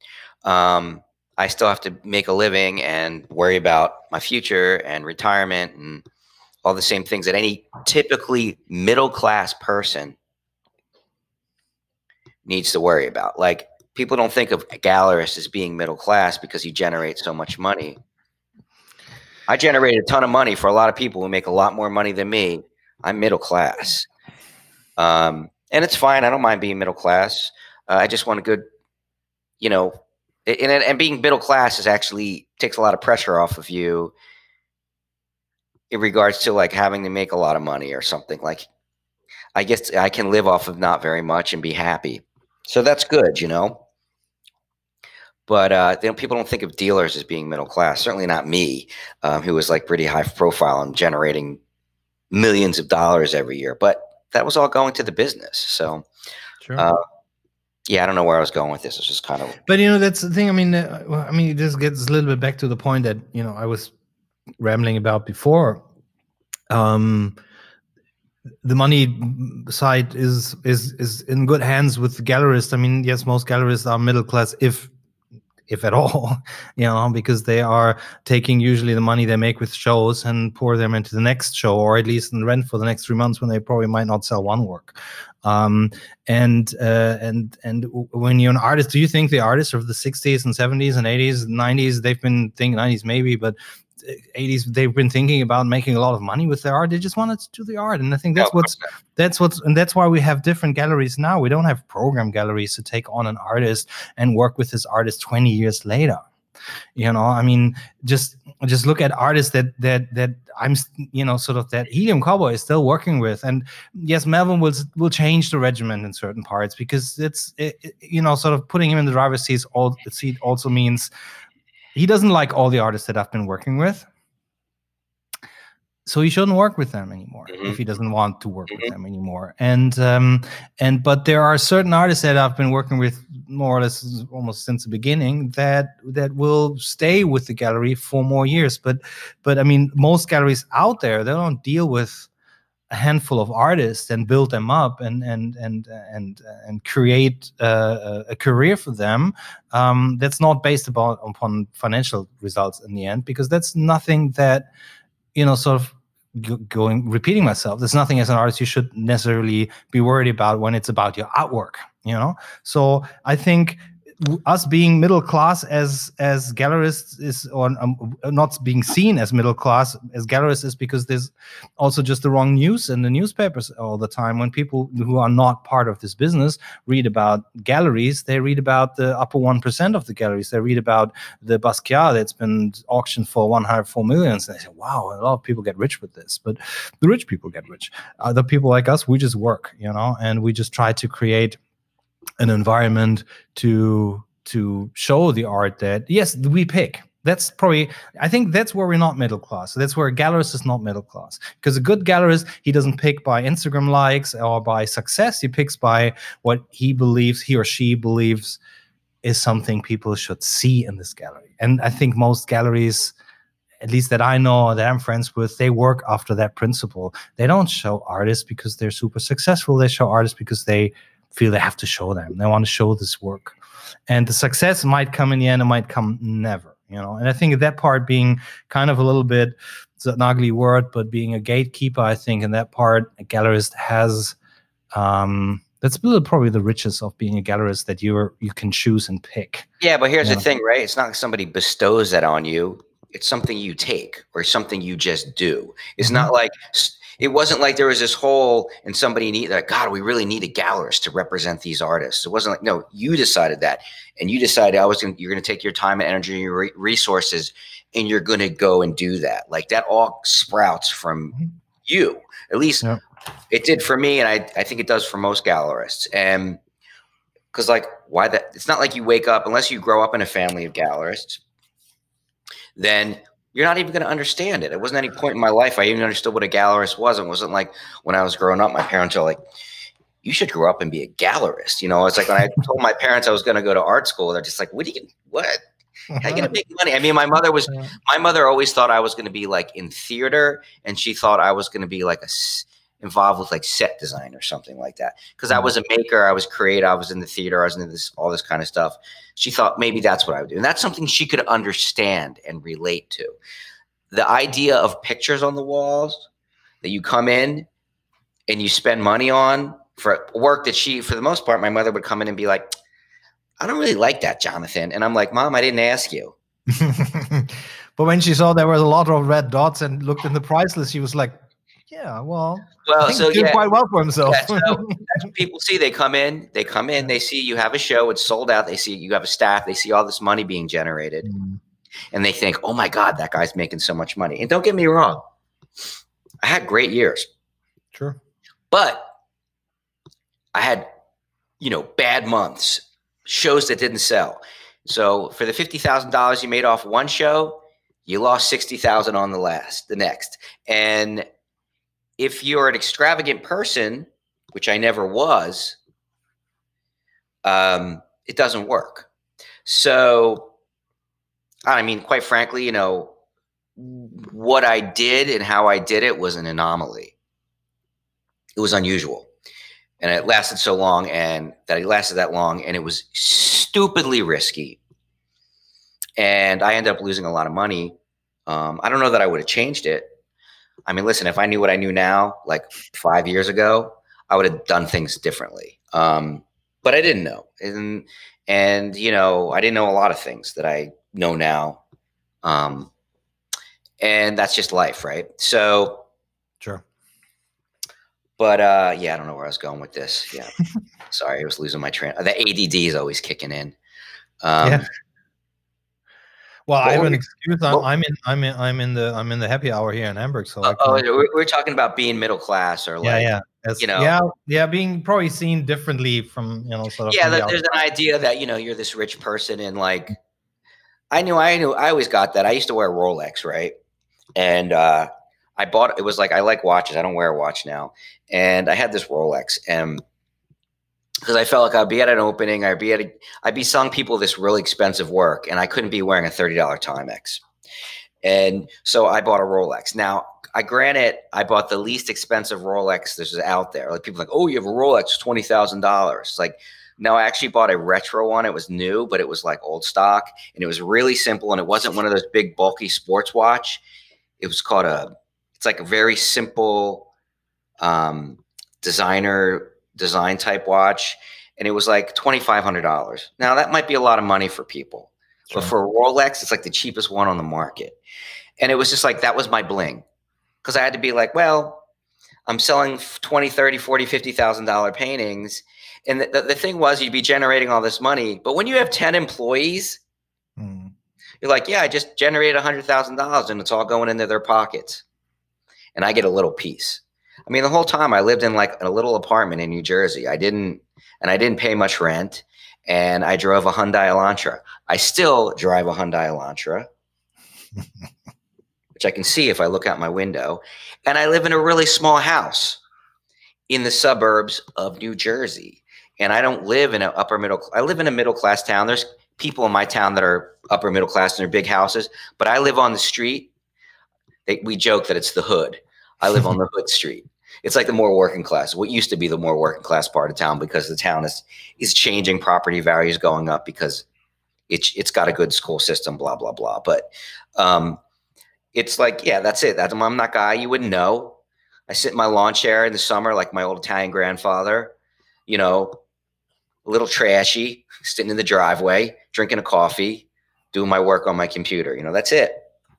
I still have to make a living and worry about my future and retirement and all the same things that any typically middle-class person needs to worry about. Like, people don't think of gallerists as being middle class because you generate so much money. I generate a ton of money for a lot of people who make a lot more money than me. I'm middle class. And it's fine. I don't mind being middle class. I just want a good, and being middle class is actually takes a lot of pressure off of you in regards to like having to make a lot of money or something. Like, I guess I can live off of not very much and be happy. So that's good, But people don't think of dealers as being middle class. Certainly not me, who was like pretty high profile and generating millions of dollars every year. But that was all going to the business. So, Sure. I don't know where I was going with this. It's just kind of. But that's the thing. I mean, it just gets a little bit back to the point that I was rambling about before. The money side is in good hands with the gallerists. I mean, yes, most gallerists are middle class, if at all, because they are taking usually the money they make with shows and pour them into the next show, or at least in rent for the next 3 months when they probably might not sell one work. And when you're an artist, do you think the artists of the 60s and 70s and 80s, 90s, they've been thinking 90s maybe, but 80s they've been thinking about making a lot of money with their art? They just wanted to do the art, and I think that's why we have different galleries now. We don't have program galleries to take on an artist and work with this artist 20 years later. I mean, just look at artists that I'm sort of that Helium Cowboy is still working with. And yes, Melvin will change the regimen in certain parts, because it's sort of putting him in the driver's seat also means he doesn't like all the artists that I've been working with. So he shouldn't work with them anymore if he doesn't want to work with them anymore. But there are certain artists that I've been working with more or less almost since the beginning that will stay with the gallery for more years. But I mean, most galleries out there, they don't deal with a handful of artists and build them up and create a career for them. That's not based upon financial results in the end, because that's nothing that sort of repeating myself. There's nothing as an artist you should necessarily be worried about when it's about your artwork. So I think us being middle class as gallerists is, or not being seen as middle class as gallerists, is because there's also just the wrong news in the newspapers all the time. When people who are not part of this business read about galleries, they read about the upper 1% of the galleries. They read about the Basquiat that's been auctioned for 104 million. And they say, wow, a lot of people get rich with this. But the rich people get rich. The people like us, we just work, and we just try to create an environment to show the art that, yes, we pick. That's probably, I think that's where we're not middle class. That's where a gallerist is not middle class. Because a good gallerist, he doesn't pick by Instagram likes or by success. He picks by what he or she believes is something people should see in this gallery. And I think most galleries, at least that I know, that I'm friends with, they work after that principle. They don't show artists because they're super successful. They show artists because they feel they have to show them. They want to show this work. And the success might come in the end, it might come never, And I think that part being kind of a little bit, it's an ugly word, but being a gatekeeper, I think in that part, a gallerist has That's probably the riches of being a gallerist, that you can choose and pick. Yeah, but here's the thing, right? It's not like somebody bestows that on you. It's something you take or something you just do. It's not like it wasn't like there was this hole and somebody need like, God, we really need a gallerist to represent these artists. It wasn't like, no, you decided that, and you decided you're going to take your time and energy and your resources, and you're going to go and do that. Like that all sprouts from you. At least it did for me, and I think it does for most gallerists. And because like, why that? It's not like you wake up unless you grow up in a family of gallerists. Then you're not even going to understand it. It wasn't any point in my life I even understood what a gallerist was. It wasn't like when I was growing up, my parents were like, you should grow up and be a gallerist. You know, it's like when I told my parents I was going to go to art school, they're just like, what? How are you going to make money? I mean, my mother always thought I was going to be like in theater, and she thought I was going to be like involved with like set design or something like that. Because I was a maker, I was creative, I was in the theater, I was into all this kind of stuff. She thought maybe that's what I would do. And that's something she could understand and relate to. The idea of pictures on the walls that you come in and you spend money on for work that for the most part, my mother would come in and be like, I don't really like that, Jonathan. And I'm like, Mom, I didn't ask you. But when she saw there was a lot of red dots and looked in the price list, she was like, yeah, I think he's doing quite well for himself. Yeah, so that's what people see. They come in, they see you have a show, it's sold out. They see you have a staff, they see all this money being generated. And they think, oh my God, that guy's making so much money. And don't get me wrong, I had great years. Sure. But I had, bad months, shows that didn't sell. So for the $50,000 you made off one show, you lost $60,000 on the next. And if you're an extravagant person, which I never was, it doesn't work. So, I mean, quite frankly, what I did and how I did it was an anomaly. It was unusual. And it lasted so long, and it was stupidly risky. And I ended up losing a lot of money. I don't know that I would have changed it. I mean, listen, if I knew what I knew now, like 5 years ago, I would have done things differently. But I didn't know. And I didn't know a lot of things that I know now. And that's just life, right? So. Sure. But I don't know where I was going with this. Yeah. Sorry, I was losing my train. The ADD is always kicking in. Yeah. Well, I have an excuse. I'm in the happy hour here in Hamburg. So we're talking about being middle class, or being probably seen differently from sort of. Yeah, there's an idea that you're this rich person, and like I always got that. I used to wear a Rolex, right? And I bought it was like, I like watches. I don't wear a watch now, and I had this Rolex, and because I felt like I'd be at an opening, I'd be selling people this really expensive work, and I couldn't be wearing a $30 Timex. And so I bought a Rolex. Now, I bought the least expensive Rolex that's out there. Like, people are like, oh, you have a Rolex, $20,000. It's like, no, I actually bought a retro one. It was new, but it was like old stock, and it was really simple, and it wasn't one of those big bulky sports watch. It was called it's like a very simple design type watch, and it was like $2,500. Now that might be a lot of money for people, but for a Rolex, it's like the cheapest one on the market. And it was just like, that was my bling, because I had to be like, well, I'm selling $20,000, $30,000, $40,000, $50,000 paintings, and the thing was, you'd be generating all this money, but when you have 10 employees, you're like, yeah, I just generated $100,000, and it's all going into their pockets, and I get a little piece. I mean, the whole time I lived in like a little apartment in New Jersey. I didn't pay much rent, and I drove a Hyundai Elantra. I still drive a Hyundai Elantra, which I can see if I look out my window. And I live in a really small house in the suburbs of New Jersey. And I don't live in I live in a middle class town. There's people in my town that are upper middle class in their big houses, but I live on the street. We joke that it's the hood. I live on the hood street. It's like the more working class, what used to be the more working class part of town, because the town is changing, property values going up because it's got a good school system, blah, blah, blah. But it's like, yeah, that's it. I'm that guy you wouldn't know. I sit in my lawn chair in the summer like my old Italian grandfather, a little trashy, sitting in the driveway, drinking a coffee, doing my work on my computer. That's it.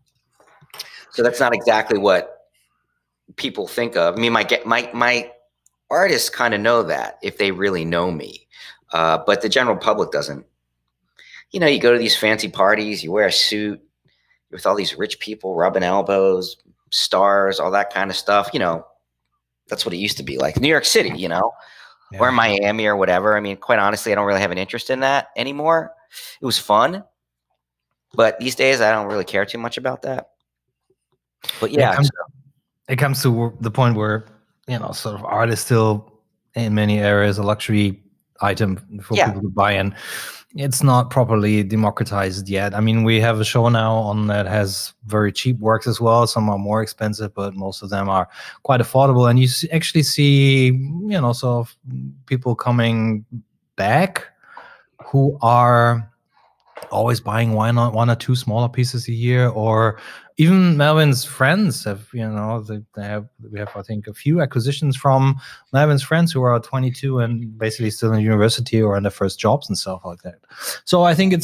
So that's not exactly what people think of. I mean, my artists kind of know that if they really know me, but the general public doesn't. You go to these fancy parties, you wear a suit, you're with all these rich people, rubbing elbows, stars, all that kind of stuff. That's what it used to be like. New York City, or Miami or whatever. I mean, quite honestly, I don't really have an interest in that anymore. It was fun, but these days I don't really care too much about that. But yeah, it comes to the point where sort of art is still in many areas a luxury item for people to buy, and it's not properly democratized yet. I mean, we have a show now on that has very cheap works as well. Some are more expensive, but most of them are quite affordable. And you actually see, sort of people coming back who are always buying one or two smaller pieces a year, or even Melvin's friends have, we have, I think, a few acquisitions from Melvin's friends who are 22 and basically still in university or in their first jobs and stuff like that. So I think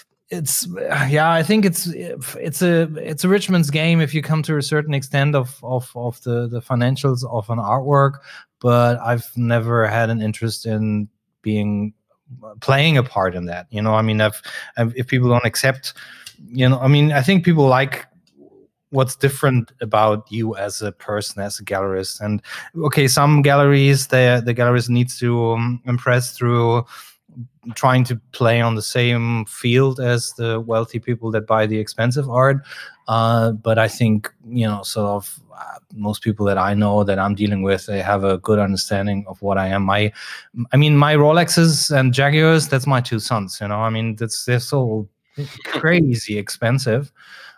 I think it's a rich man's game if you come to a certain extent of the financials of an artwork. But I've never had an interest in playing a part in that. I mean, if people don't accept, I mean, I think people like what's different about you as a person, as a gallerist. And okay, some galleries, the gallerist needs to impress through trying to play on the same field as the wealthy people that buy the expensive art. But I think, sort of most people that I know that I'm dealing with, they have a good understanding of what I am. My Rolexes and Jaguars, that's my two sons, I mean, they're so crazy expensive.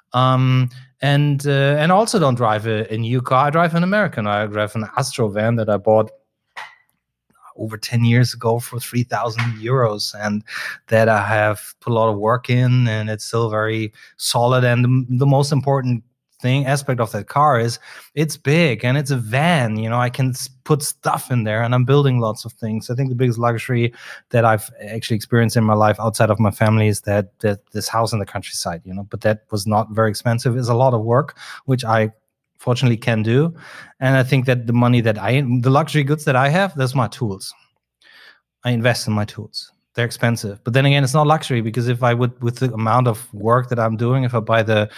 And also don't drive a new car. I drive an American. I drive an Astro van that I bought over 10 years ago for 3,000 euros, and that I have put a lot of work in, and it's still very solid. And the most important aspect of that car is it's big and it's a van. I can put stuff in there, and I'm building lots of things. I think the biggest luxury that I've actually experienced in my life outside of my family is that this house in the countryside, but that was not very expensive. It's a lot of work, which I fortunately can do. And I think that the luxury goods that I have, that's my tools. I invest in my tools. They're expensive, but then again, it's not luxury, because if I would, with the amount of work that I'm doing, if I buy the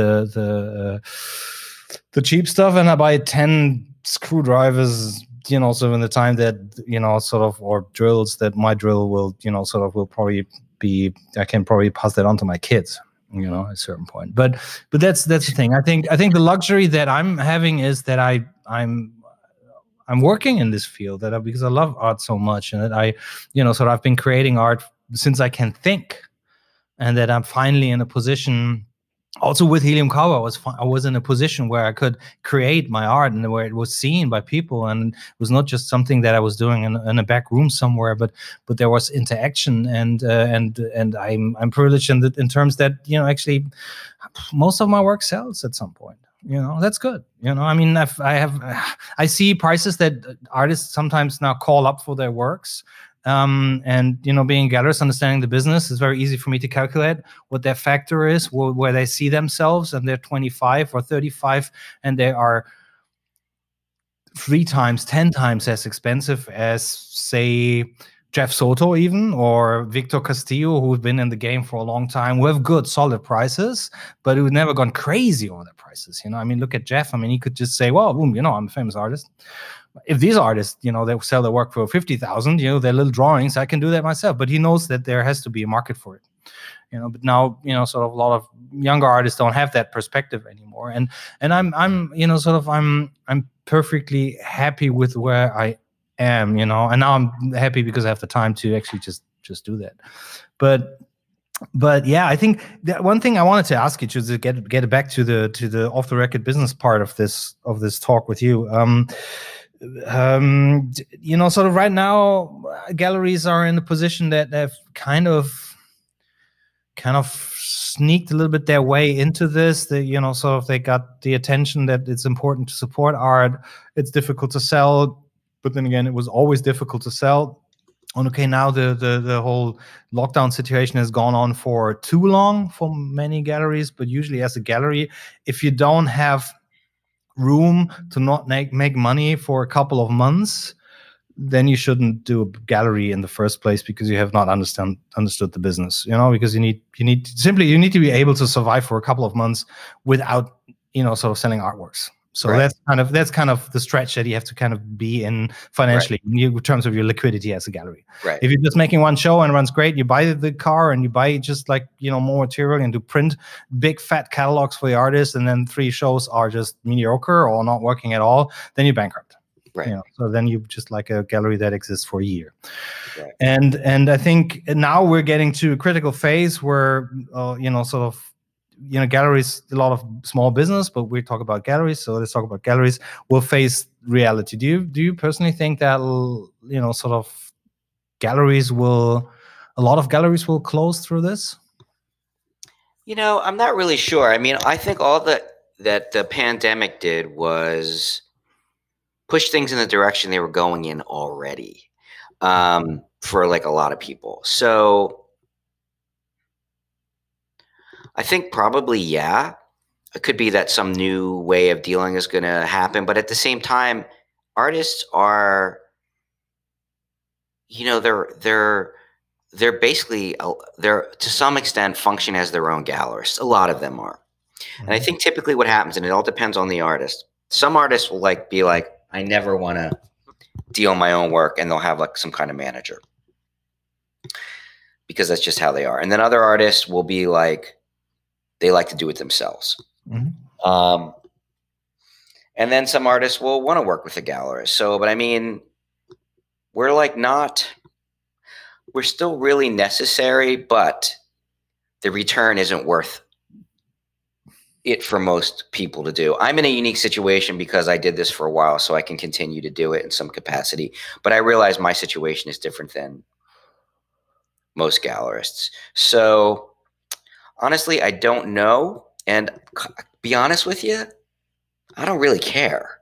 cheap stuff and I buy 10 screwdrivers, so in the time that, sort of, or drills, that my drill will, sort of will probably be, I can probably pass that on to my kids, at a certain point. But that's the thing. I think the luxury that I'm having is that I'm working in this field because I love art so much, and that I've been creating art since I can think, and that I'm finally in a position. Also with Helium Cowboy, I was in a position where I could create my art, and where it was seen by people, and it was not just something that I was doing in a back room somewhere, but there was interaction, and I'm privileged in terms that actually most of my work sells at some point. That's good. I mean, I see prices that artists sometimes now call up for their works. And being a gallerist, understanding the business, is very easy for me to calculate what their factor is, where they see themselves, and they're 25 or 35, and they are 3 times, 10 times as expensive as, say, Jeff Soto even, or Victor Castillo, who've been in the game for a long time, who have good, solid prices, but who've never gone crazy over their prices. I mean, look at Jeff. I mean, he could just say, well, boom, I'm a famous artist. If these artists, they sell their work for 50,000, their little drawings, I can do that myself. But he knows that there has to be a market for it. But now, sort of a lot of younger artists don't have that perspective anymore. And I'm perfectly happy with where I am, and now I'm happy because I have the time to actually just do that. But yeah, I think that one thing I wanted to ask you, to get back to the off the record business part of this talk with you. Sort of right now, galleries are in a position that have kind of sneaked a little bit their way into this. They got the attention that it's important to support art. It's difficult to sell, but then again, it was always difficult to sell. And okay, now the whole lockdown situation has gone on for too long for many galleries, but usually as a gallery, if you don't have room to not make money for a couple of months, then you shouldn't do a gallery in the first place, because you have not understood the business, because you need to be able to survive for a couple of months without sort of selling artworks. So Right. that's kind of the stretch that you have to kind of be in financially, in terms of your liquidity as a gallery. Right. If you're just making one show and runs great, you buy the car and you buy just like more material and to print big fat catalogs for the artists, and then 3 shows are just mediocre or not working at all, then you're bankrupt. Right. So then you just like a gallery that exists for a year. Right. And I think now we're getting to a critical phase where sort of galleries, a lot of small business, but we talk about galleries, so let's talk about galleries, will face reality. Do you personally think that sort of a lot of galleries will close through this? I'm not really sure. I mean, I think all that the pandemic did was push things in the direction they were going in already, for like a lot of people. So I think probably, yeah, it could be that some new way of dealing is going to happen. But at the same time, artists are, they're basically, they're to some extent function as their own gallerists. A lot of them are. And I think typically what happens, and it all depends on the artist. Some artists will be like, I never want to deal my own work, and they'll have like some kind of manager, because that's just how they are. And then other artists will be like, they like to do it themselves. Mm-hmm. And then some artists will want to work with a gallerist. So, but I mean, we're still really necessary, but the return isn't worth it for most people to do. I'm in a unique situation because I did this for a while, so I can continue to do it in some capacity. But I realize my situation is different than most gallerists. So honestly, I don't know. And be honest with you, I don't really care.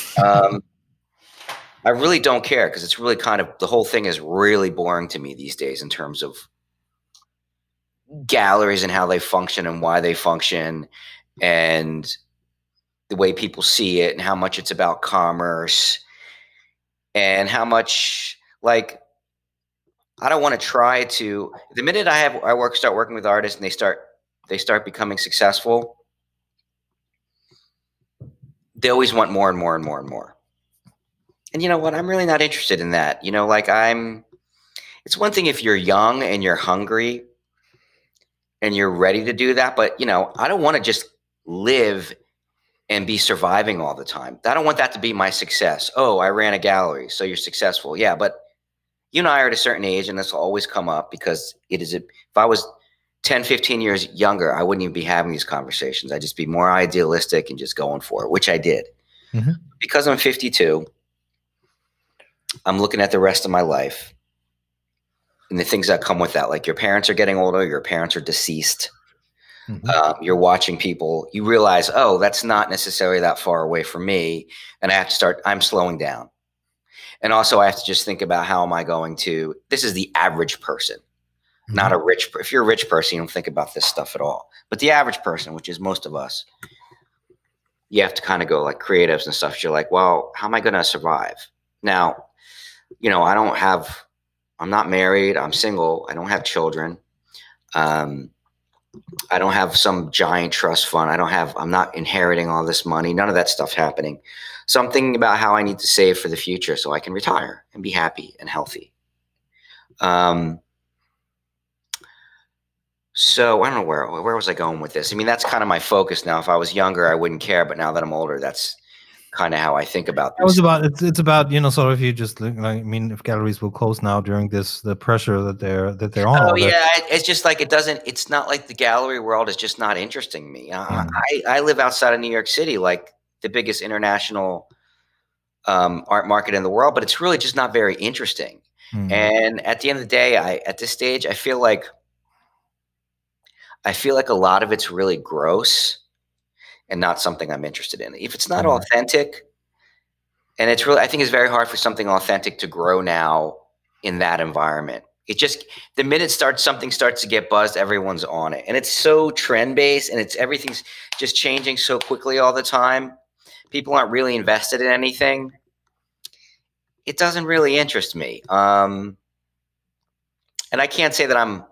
I really don't care, because it's really kind of, the whole thing is really boring to me these days in terms of galleries and how they function and why they function and the way people see it and how much it's about commerce and how much, like, I don't want to try to, the minute start working with artists and they start becoming successful, they always want more and more and more and more. And you know what? I'm really not interested in that. It's one thing if you're young and you're hungry and you're ready to do that, but I don't want to just live and be surviving all the time. I don't want that to be my success. Oh, I ran a gallery, so you're successful. Yeah, but you and I are at a certain age, and this will always come up, because if I was 10, 15 years younger, I wouldn't even be having these conversations. I'd just be more idealistic and just going for it, which I did. Mm-hmm. Because I'm 52, I'm looking at the rest of my life and the things that come with that. Like, your parents are getting older, your parents are deceased. Mm-hmm. You're watching people, you realize, oh, that's not necessarily that far away from me. And I'm slowing down. And also I have to just think about how am I going to, this is the average person, mm-hmm. not if you're a rich person, you don't think about this stuff at all. But the average person, which is most of us, you have to kind of go like creatives and stuff. You're like, well, how am I going to survive? Now, I'm not married. I'm single. I don't have children. I don't have some giant trust fund. I'm not inheriting all this money. None of that stuff happening. So I'm thinking about how I need to save for the future so I can retire and be happy and healthy. So I don't know where was I going with this? I mean, that's kind of my focus now. If I was younger, I wouldn't care. But now that I'm older, that's kind of how I think about this. It's about sort of, you just like, I mean, if galleries will close now during the pressure that they're on. Oh yeah, it's just like it's not like the gallery world is just not interesting me. I live outside of New York City, like the biggest international art market in the world, but it's really just not very interesting. And at the end of the day, at this stage, I feel like a lot of it's really gross and not something I'm interested in. If it's not authentic, and it's really, I think it's very hard for something authentic to grow now in that environment. It just, the minute something starts to get buzzed, everyone's on it. And it's so trend based, and everything's just changing so quickly all the time. People aren't really invested in anything. It doesn't really interest me. And I can't say that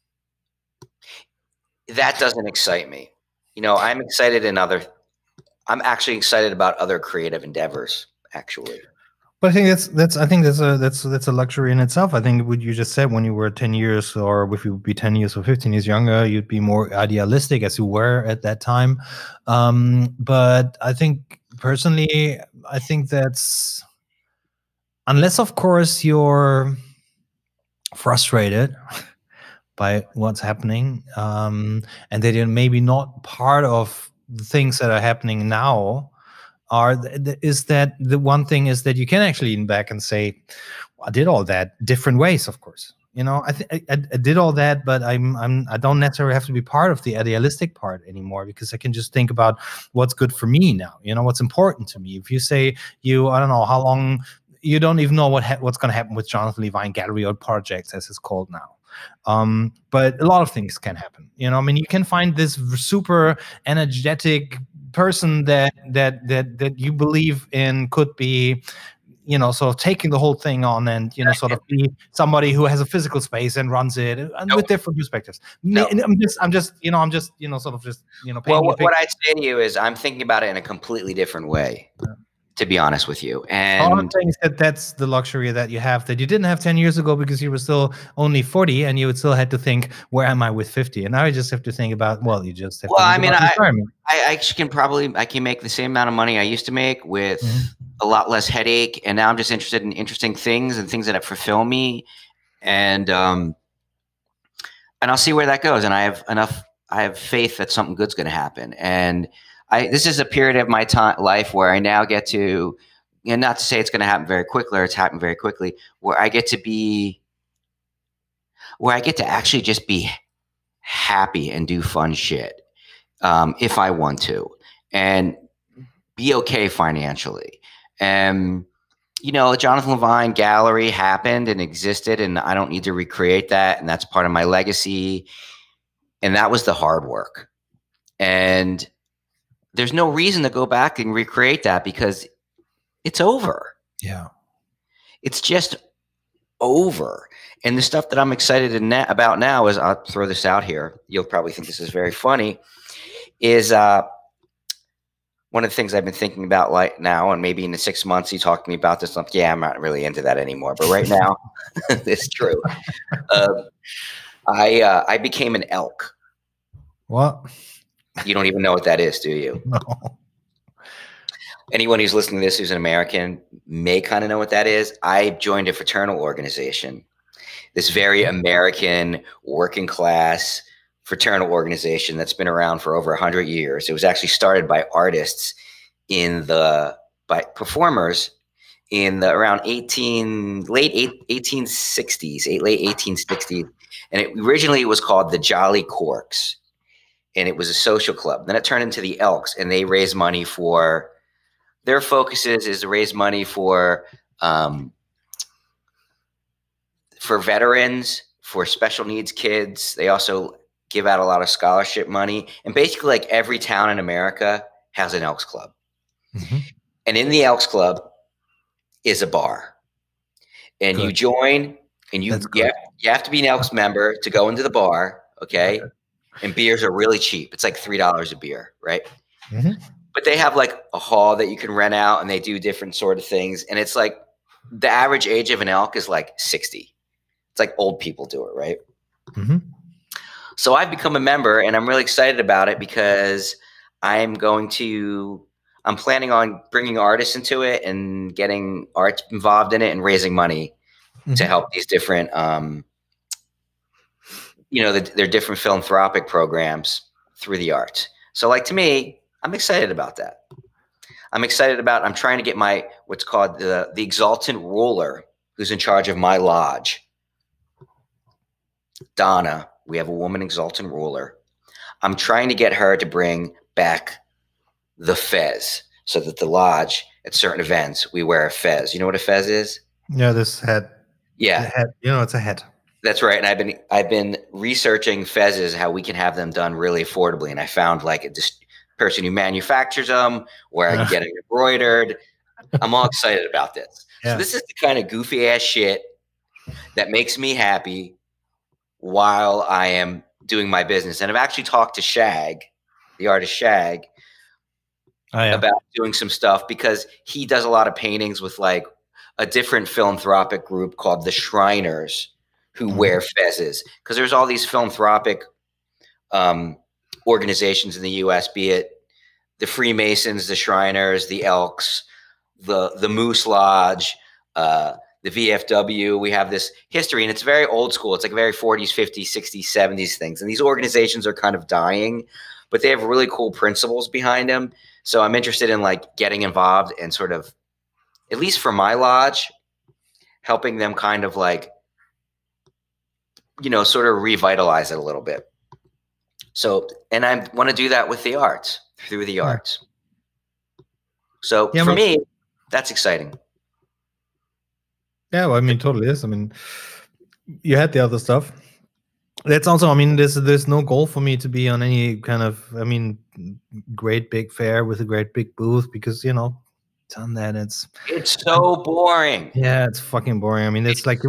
that doesn't excite me. I'm actually excited about other creative endeavors, actually. But I think that's a luxury in itself. I think what you just said, when you were 10 years, or if you would be 10 years or 15 years younger, you'd be more idealistic, as you were at that time. But I think personally, that's, unless of course you're frustrated by what's happening, and that you're maybe not part of the things that are happening now, is that the one thing is that you can actually lean back and say, I did all that different ways, of course. I did all that, but I don't necessarily have to be part of the idealistic part anymore, because I can just think about what's good for me now. What's important to me. If you say I don't know how long, you don't even know what's going to happen with Jonathan Levine Gallery or projects, as it's called now. But a lot of things can happen. You can find this super energetic person that you believe in could be, sort of taking the whole thing on, and sort of be somebody who has a physical space and runs it, and with different perspectives. I'm just sort of just well, what I'd say to you is, I'm thinking about it in a completely different way. To be honest with you. And all I'm saying is that's the luxury that you have, that you didn't have 10 years ago, because you were still only 40, and you would still had to think, where am I with 50? And now you just have to think about, you just have to think about retirement. I can make the same amount of money I used to make with a lot less headache. And now I'm just interested in interesting things and things that fulfill me. And I'll see where that goes. And I have faith that something good's going to happen. And this is a period of my life where I now get to, and not to say it's going to happen very quickly, or it's happened very quickly, where I get to actually just be happy and do fun shit, if I want to, and be okay financially. And Jonathan Levine Gallery happened and existed, and I don't need to recreate that, and that's part of my legacy. And that was the hard work. And there's no reason to go back and recreate that, because it's over. Yeah. It's just over. And the stuff that I'm excited about now is, I'll throw this out here. You'll probably think this is very funny, is one of the things I've been thinking about like now, and maybe in the 6 months you talk to me about this, I'm like, I'm not really into that anymore. But right now, it's true. I became an elk. What? You don't even know what that is, do you? No. Anyone who's listening to this who's an American may kind of know what that is. I joined a fraternal organization, this very American working class fraternal organization that's been around for over 100 years. It was actually started by artists by performers in the around late 1860s. And originally it was called the Jolly Corks. And it was a social club. Then it turned into the Elks, and they raise money for, their focus is to raise money for veterans, for special needs kids. They also give out a lot of scholarship money. And basically, like, every town in America has an Elks Club. Mm-hmm. And in the Elks Club is a bar. And you join, and you have to be an Elks member to go into the bar, okay? And beers are really cheap. It's like $3 a beer, right? Mm-hmm. But they have like a hall that you can rent out, and they do different sort of things. And it's like the average age of an elk is like 60. It's like old people do it, right? Mm-hmm. So I've become a member, and I'm really excited about it, because I'm planning on bringing artists into it and getting art involved in it and raising money to help these different their different philanthropic programs through the arts. So, like, to me, I'm excited about that. I'm trying to get what's called the exaltant ruler, who's in charge of my lodge. Donna, we have a woman exaltant ruler. I'm trying to get her to bring back the fez, so that the lodge, at certain events, we wear a fez. You know what a fez is? Yeah, this hat. Yeah, It's a head. It's a head. that's right. And I've been researching fezzes, how we can have them done really affordably. And I found like a person who manufactures them, where I can get them embroidered. I'm all excited about this. So Yeah. this is the kind of goofy ass shit that makes me happy while I am doing my business. And I've actually talked to Shag, the artist Shag, about doing some stuff, because he does a lot of paintings with like a different philanthropic group called the Shriners, who wear fezzes, because there's all these philanthropic organizations in the U.S., be it the Freemasons, the Shriners, the Elks, the Moose Lodge, the VFW. We have this history, and it's very old school. It's like very 40s, 50s, 60s, 70s things. And these organizations are kind of dying, but they have really cool principles behind them. So I'm interested in like getting involved and sort of, at least for my lodge, helping them kind of like, sort of revitalize it a little bit. So, and I want to do that with the arts, through the arts. So for me, that's exciting. Yeah, well, I mean, totally is. I mean, you had the other stuff. That's also, I mean, there's no goal for me to be on any kind of, I mean, great big fair with a great big booth, because, done that. It's so boring. Yeah, it's fucking boring. I mean, it's like,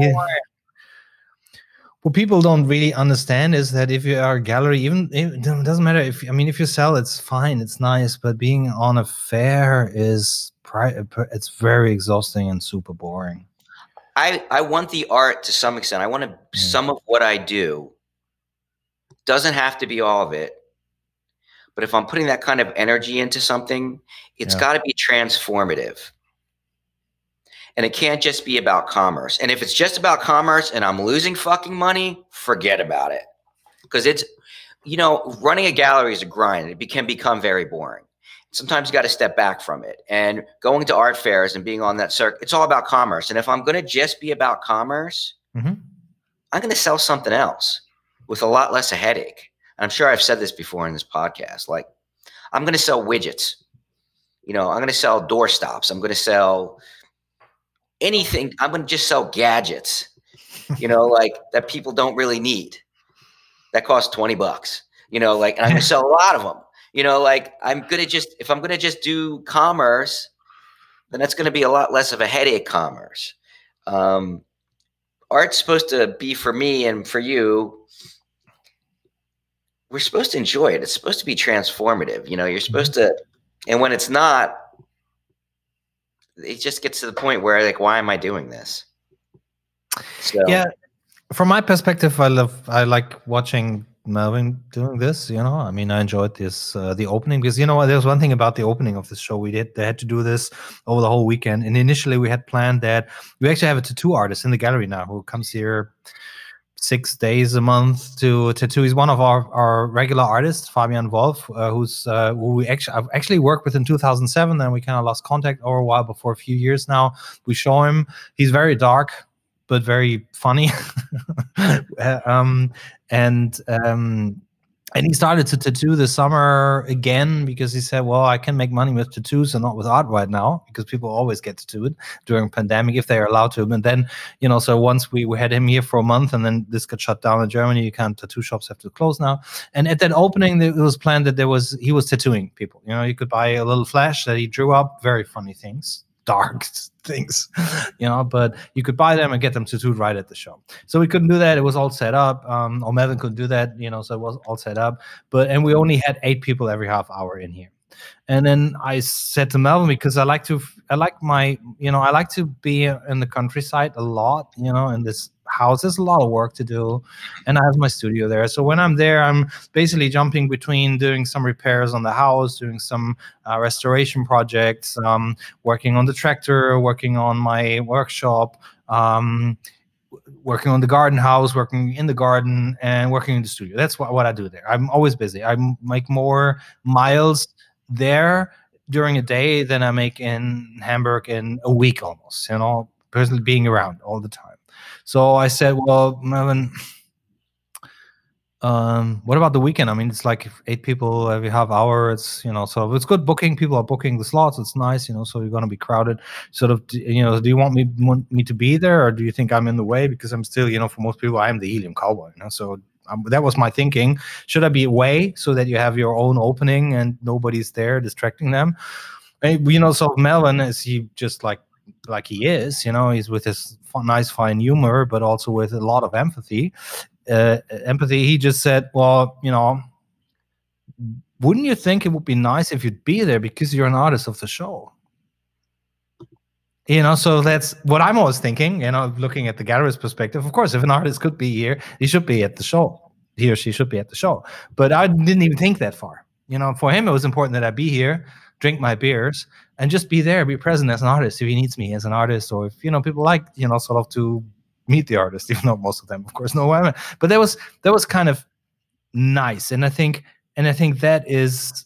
what people don't really understand is that if you are a gallery, it doesn't matter if you sell, it's fine, it's nice, but being on a fair it's very exhausting and super boring. I want the art to some extent. I want to some of what I do doesn't have to be all of it, but if I'm putting that kind of energy into something, it's got to be transformative. And it can't just be about commerce. And if it's just about commerce and I'm losing fucking money, forget about it. Because it's, running a gallery is a grind. It can become very boring. Sometimes you got to step back from it. And going to art fairs and being on that circuit, it's all about commerce. And if I'm going to just be about commerce, I'm going to sell something else with a lot less a headache. And I'm sure I've said this before in this podcast. Like, I'm going to sell widgets. I'm going to sell doorstops. I'm going to sell anything. I'm going to just sell gadgets, like that people don't really need. That costs $20, and I'm going to sell a lot of them. Like if I'm going to just do commerce, then that's going to be a lot less of a headache commerce. Art's supposed to be, for me and for you, we're supposed to enjoy it. It's supposed to be transformative. You're supposed to, and when it's not, it just gets to the point where like, why am I doing this? So yeah, from my perspective, I like watching Melvin doing this. I mean, I enjoyed this the opening, because there's one thing about the opening of this show. They had to do this over the whole weekend, and initially we had planned that we actually have a tattoo artist in the gallery now who comes here 6 days a month to tattoo. He's one of our regular artists, Fabian Wolf, who I've actually worked with in 2007, and we kind of lost contact over a while, but for a few years now we show him. He's very dark but very funny. And he started to tattoo this summer again, because he said, well, I can make money with tattoos and not with art right now, because people always get tattooed during pandemic if they're allowed to. And then, so once we had him here for a month, and then this got shut down in Germany, tattoo shops have to close now. And at that opening, it was planned that he was tattooing people. You could buy a little flash that he drew up, very funny things, dark things, but you could buy them and get them tattooed right at the show. So we couldn't do that. It was all set up. Or Melvin couldn't do that, so it was all set up. And we only had 8 people every half hour in here. And then I said to Melvin, because I like to be in the countryside a lot, in this house. There's a lot of work to do, and I have my studio there. So when I'm there, I'm basically jumping between doing some repairs on the house, doing some restoration projects, working on the tractor, working on my workshop, working on the garden house, working in the garden, and working in the studio. That's what I do there. I'm always busy. I make more miles there during a day than I make in Hamburg in a week almost, personally being around all the time. So I said, well, Melvin, What about the weekend? I mean, it's like 8 people every half hour. It's, so it's good booking. People are booking the slots. It's nice, so you're going to be crowded. Sort of, do you want me to be there, or do you think I'm in the way? Because I'm still, for most people, I am the Helium Cowboy. So that was my thinking. Should I be away so that you have your own opening and nobody's there distracting them? So Melvin, is he just like he is? He's with his nice, fine humor, but also with a lot of empathy. He just said, well, wouldn't you think it would be nice if you'd be there because you're an artist of the show? So that's what I'm always thinking, looking at the gallery's perspective. Of course, if an artist could be here, he should be at the show. He or she should be at the show. But I didn't even think that far. For him, it was important that I be here, drink my beers, and just be there, be present as an artist if he needs me as an artist, or if, people like, sort of to meet the artist, even though most of them, of course, know who I am. But that was kind of nice. And I think that is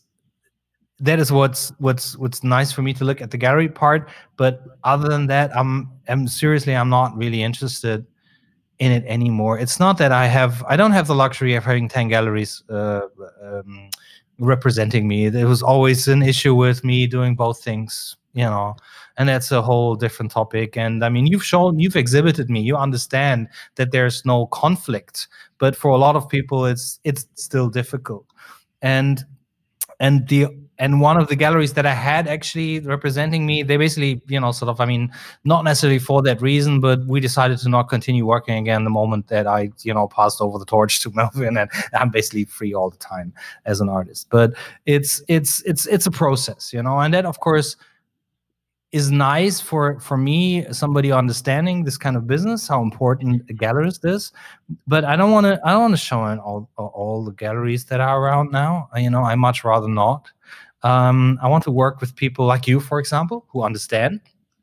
what's nice for me to look at the gallery part. But other than that, I'm not really interested in it anymore. It's not that I don't have the luxury of having 10 galleries representing me. There was always an issue with me doing both things, and that's a whole different topic. And I mean, you've exhibited me, you understand that there's no conflict, but for a lot of people it's still difficult. And one of the galleries that I had actually representing me, they basically, sort of, I mean, not necessarily for that reason, but we decided to not continue working again the moment that I, passed over the torch to Melvin, and I'm basically free all the time as an artist. But it's a process, and that, of course, is nice for me, somebody understanding this kind of business, how important a gallerist is. But I don't want to show in all the galleries that are around now. I much rather not. I want to work with people like you, for example, who understand,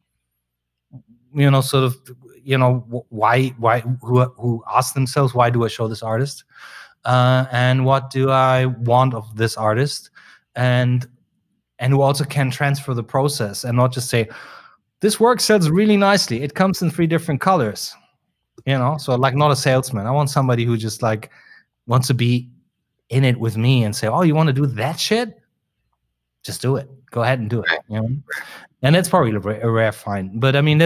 sort of, why who ask themselves, why do I show this artist, and what do I want of this artist, and who also can transfer the process and not just say, this work sells really nicely, it comes in 3 different colors, so like, not a salesman. I want somebody who just like wants to be in it with me and say, oh, you want to do that shit? Just do it. Go ahead and do it. And that's probably a rare find. But I mean,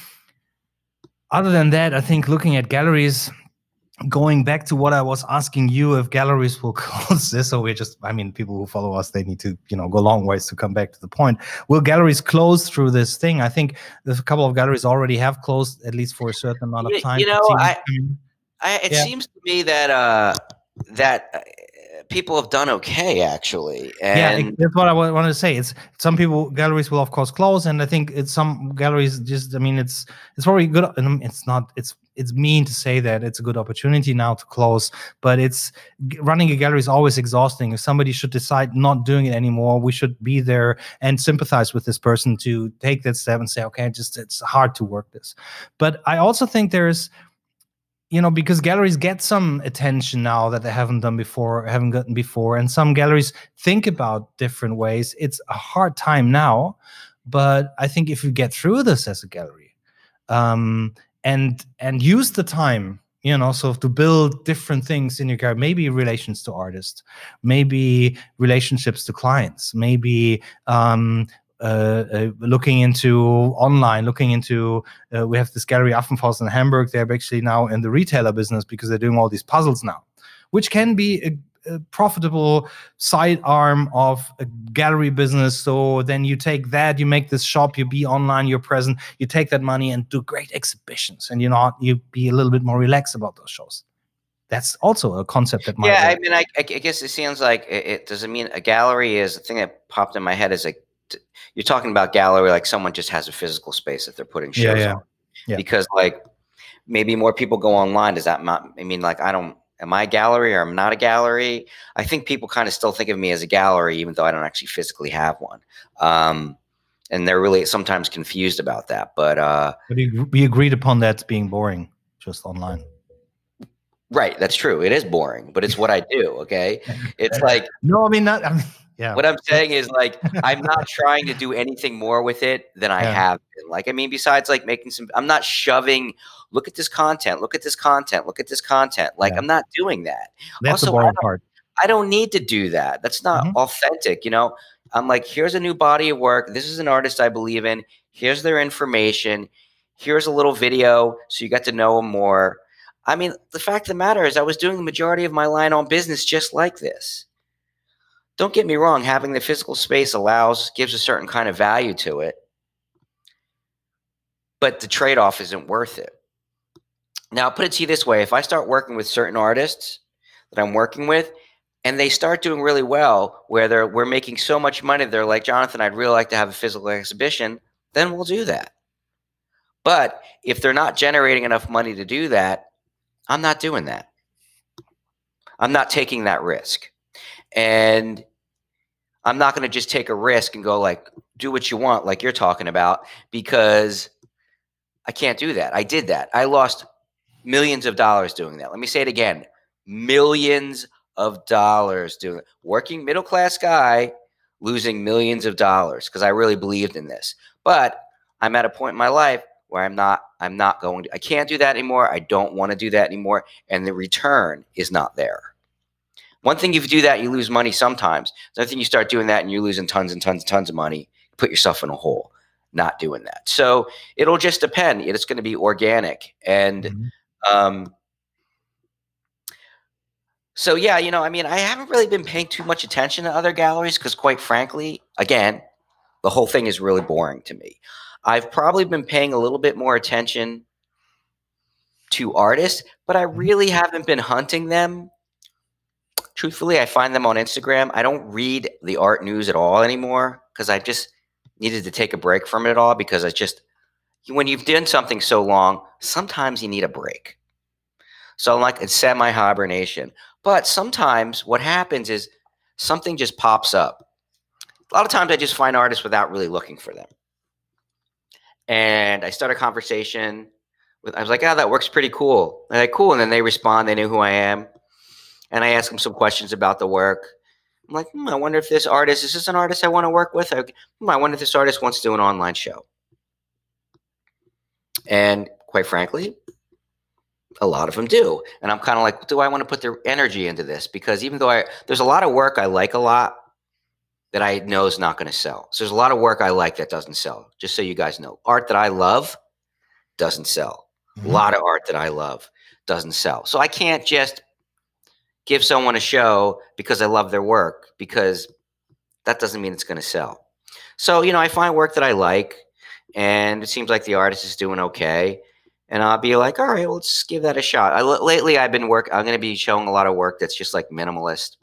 other than that, I think looking at galleries, going back to what I was asking you, if galleries will close this, so people who follow us, they need to, go long ways to come back to the point. Will galleries close through this thing? I think there's a couple of galleries already have closed, at least for a certain amount of time. It seems to me that people have done okay, actually. And that's what I wanted to say. It's some galleries will of course close, and I think it's some galleries just, it's probably good. It's mean to say that it's a good opportunity now to close, but running a gallery is always exhausting. If somebody should decide not doing it anymore, we should be there and sympathize with this person to take that step and say, okay, it's hard to work this. But I also think there's, because galleries get some attention now that they haven't gotten before, and some galleries think about different ways. It's a hard time now, but I think if you get through this as a gallery, and use the time, so to build different things in your gallery, maybe relations to artists, maybe relationships to clients, maybe looking into online, we have this gallery Affenfaust in Hamburg. They're actually now in the retailer business because they're doing all these puzzles now, which can be a profitable side arm of a gallery business. So then you take that, you make this shop, you be online, you're present, you take that money and do great exhibitions, and you be a little bit more relaxed about those shows. That's also a concept that might work. I mean, I guess it sounds like it doesn't mean a gallery is the thing that popped in my head is like, you're talking about gallery like someone just has a physical space that they're putting shows on. Yeah. Because like maybe more people go online. Does that not, I mean, like, am I a gallery or I'm not a gallery? I think people kind of still think of me as a gallery, even though I don't actually physically have one. And they're really sometimes confused about that. But we agreed upon that being boring, just online. Right. That's true. It is boring, but it's what I do. Okay. It's like, No, I mean not. I mean, yeah. what I'm saying is like, I'm not trying to do anything more with it than I Yeah. have been. Like, I mean, besides like making some, I'm not shoving, look at this content, look at this content, look at this content. Like, Yeah. I'm not doing that. That's the Also, boring part. I don't need to do that. That's not Mhm. authentic. I'm like, here's a new body of work. This is an artist I believe in. Here's their information. Here's a little video so you get to know them more. I mean, the fact of the matter is I was doing the majority of my line on business just like this. Don't get me wrong, having the physical space gives a certain kind of value to it, but the trade-off isn't worth it. Now, I'll put it to you this way. If I start working with certain artists that I'm working with, and they start doing really well, where we're making so much money, they're like, Jonathan, I'd really like to have a physical exhibition, then we'll do that. But if they're not generating enough money to do that, I'm not doing that. I'm not taking that risk. And I'm not going to just take a risk and go like, do what you want, like you're talking about, because I can't do that. I did that. I lost millions of dollars doing that. Let me say it again. Millions of dollars doing it. Working middle class guy losing millions of dollars because I really believed in this. But I'm at a point in my life where I'm not going to, I can't do that anymore. I don't want to do that anymore. And the return is not there. One thing, if you do that, you lose money sometimes. Another thing, you start doing that and you're losing tons and tons and tons of money. You put yourself in a hole not doing that. So it'll just depend. It's going to be organic. And so, yeah, I mean, I haven't really been paying too much attention to other galleries because, quite frankly, again, the whole thing is really boring to me. I've probably been paying a little bit more attention to artists, but I really haven't been hunting them. Truthfully, I find them on Instagram. I don't read the art news at all anymore because I just needed to take a break from it all because when you've done something so long, sometimes you need a break. So I'm like, it's semi-hibernation. But sometimes what happens is something just pops up. A lot of times I just find artists without really looking for them. And I start a conversation I was like, that works pretty cool. And cool. And then they respond. They know who I am. And I ask them some questions about the work. I'm like, I wonder if is this an artist I want to work with? I wonder if this artist wants to do an online show. And quite frankly, a lot of them do. And I'm kind of like, do I want to put their energy into this? Because even though there's a lot of work I like a lot that I know is not going to sell. So there's a lot of work I like that doesn't sell. Just so you guys know, art that I love doesn't sell. A lot of art that I love doesn't sell. So I can't just give someone a show because I love their work, because that doesn't mean it's going to sell. So, I find work that I like and it seems like the artist is doing okay. And I'll be like, all right, well, let's give that a shot. Lately I'm going to be showing a lot of work that's just like minimalist,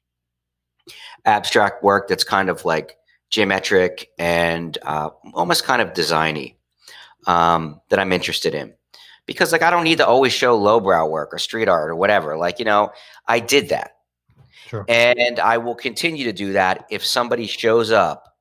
abstract work that's kind of like geometric and almost kind of designy that I'm interested in. Because like I don't need to always show lowbrow work or street art or whatever. Like, I did that. Sure. And I will continue to do that if somebody shows up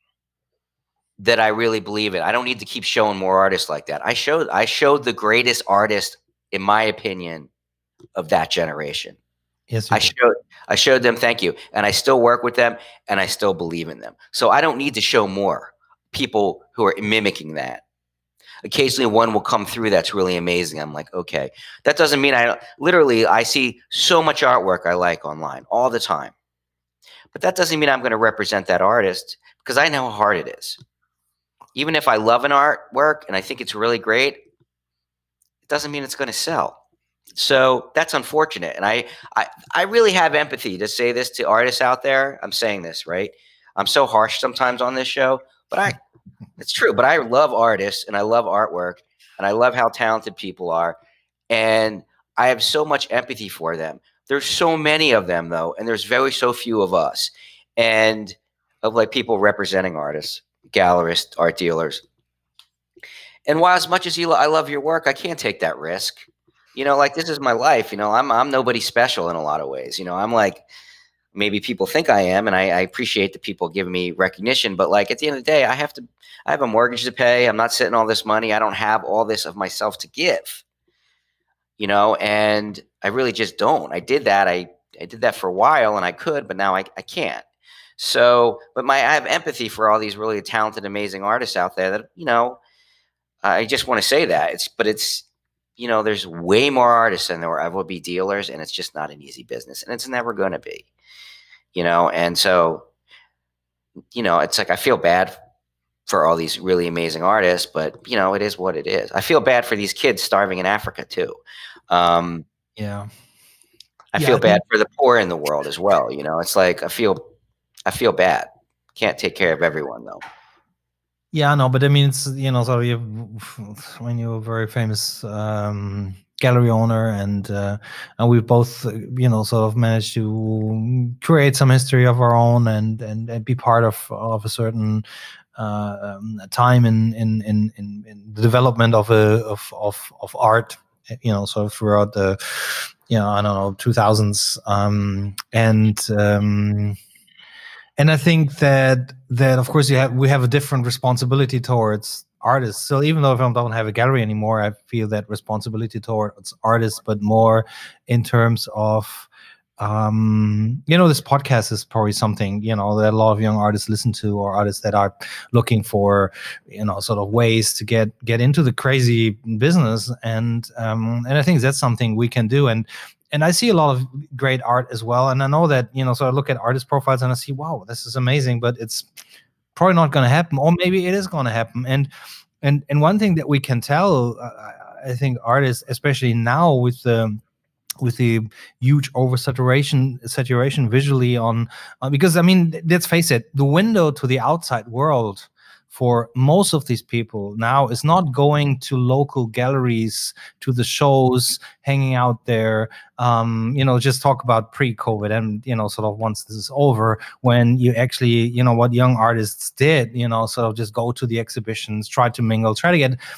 that I really believe in. I don't need to keep showing more artists like that. I showed the greatest artist, in my opinion, of that generation. Yes, I showed them, thank you. And I still work with them and I still believe in them. So I don't need to show more people who are mimicking that. Occasionally one will come through that's really amazing. I'm like, okay. That doesn't mean I see so much artwork I like online all the time. But that doesn't mean I'm going to represent that artist because I know how hard it is. Even if I love an artwork and I think it's really great, it doesn't mean it's going to sell. So that's unfortunate. And I really have empathy to say this to artists out there. I'm saying this, right? I'm so harsh sometimes on this show, but it's true. But I love artists and I love artwork and I love how talented people are. And I have so much empathy for them. There's so many of them though. And there's so few of us and of like people representing artists, gallerists, art dealers. And while as much as I love your work, I can't take that risk. Like this is my life. I'm nobody special in a lot of ways. I'm like, maybe people think I am, and I appreciate the people giving me recognition. But like at the end of the day, I have a mortgage to pay. I'm not sitting all this money. I don't have all this of myself to give. and I really just don't. I did that. I did that for a while, and I could, but now I can't. So, but I have empathy for all these really talented, amazing artists out there that, I just want to say that it's, there's way more artists than there will ever be dealers, and it's just not an easy business, and it's never going to be, and so, it's like, I feel bad for all these really amazing artists, but it is what it is. I feel bad for these kids starving in Africa too. Yeah. I feel bad for the poor in the world as well. It's like, I feel bad. Can't take care of everyone though. Yeah, no, but I mean, it's, so when you're a very famous gallery owner, and we've both, sort of managed to create some history of our own, and be part of a certain time in the development of art, sort of throughout the, I don't know, 2000s, and I think that of course we have a different responsibility towards artists. So even though if I don't have a gallery anymore, I feel that responsibility towards artists, but more in terms of, this podcast is probably something, that a lot of young artists listen to, or artists that are looking for, sort of ways to get into the crazy business. And I think that's something we can do. And I see a lot of great art as well. And I know that, so I look at artist profiles and I see, wow, this is amazing, but it's probably not going to happen, or maybe it is going to happen. And one thing that we can tell, I think artists, especially now with the huge saturation visually on, because I mean, let's face it, the window to the outside world for most of these people now is not going to local galleries, to the shows, hanging out there, just talk about pre-COVID, and, sort of once this is over, when you actually, what young artists did, sort of just go to the exhibitions, try to mingle, try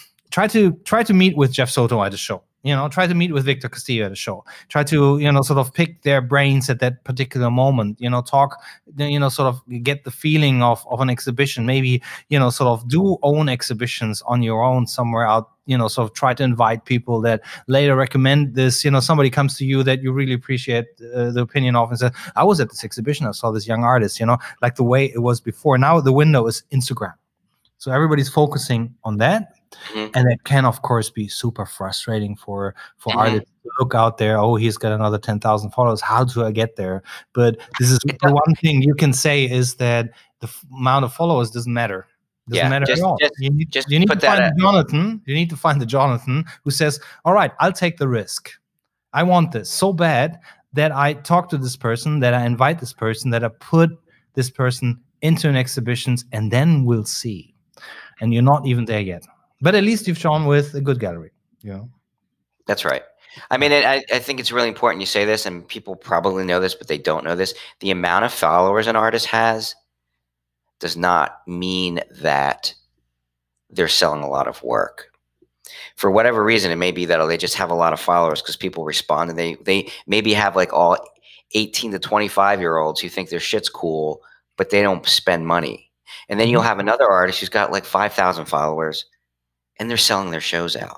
to meet with Jeff Soto at a show. Try to meet with Victor Castillo at a show. Try to, sort of pick their brains at that particular moment. Talk, sort of get the feeling of an exhibition. Maybe, sort of do own exhibitions on your own somewhere out. Sort of try to invite people that later recommend this. Somebody comes to you that you really appreciate the opinion of, and says, "I was at this exhibition. I saw this young artist." Like the way it was before. Now the window is Instagram. So everybody's focusing on that. Mm-hmm. And it can, of course, be super frustrating for mm-hmm. artists to look out there. Oh, he's got another 10,000 followers. How do I get there? But this is the one thing you can say, is that the amount of followers doesn't matter. Doesn't matter at all. You need to find Jonathan. You need to find the Jonathan who says, "All right, I'll take the risk. I want this so bad that I talk to this person, that I invite this person, that I put this person into an exhibition, and then we'll see." And you're not even there yet. But at least you've shown with a good gallery. That's right. I mean, I think it's really important you say this, and people probably know this, but they don't know this. The amount of followers an artist has does not mean that they're selling a lot of work. For whatever reason, it may be that they just have a lot of followers because people respond, and they maybe have like all 18 to 25-year-olds who think their shit's cool, but they don't spend money. And then you'll have another artist who's got like 5,000 followers, and they're selling their shows out.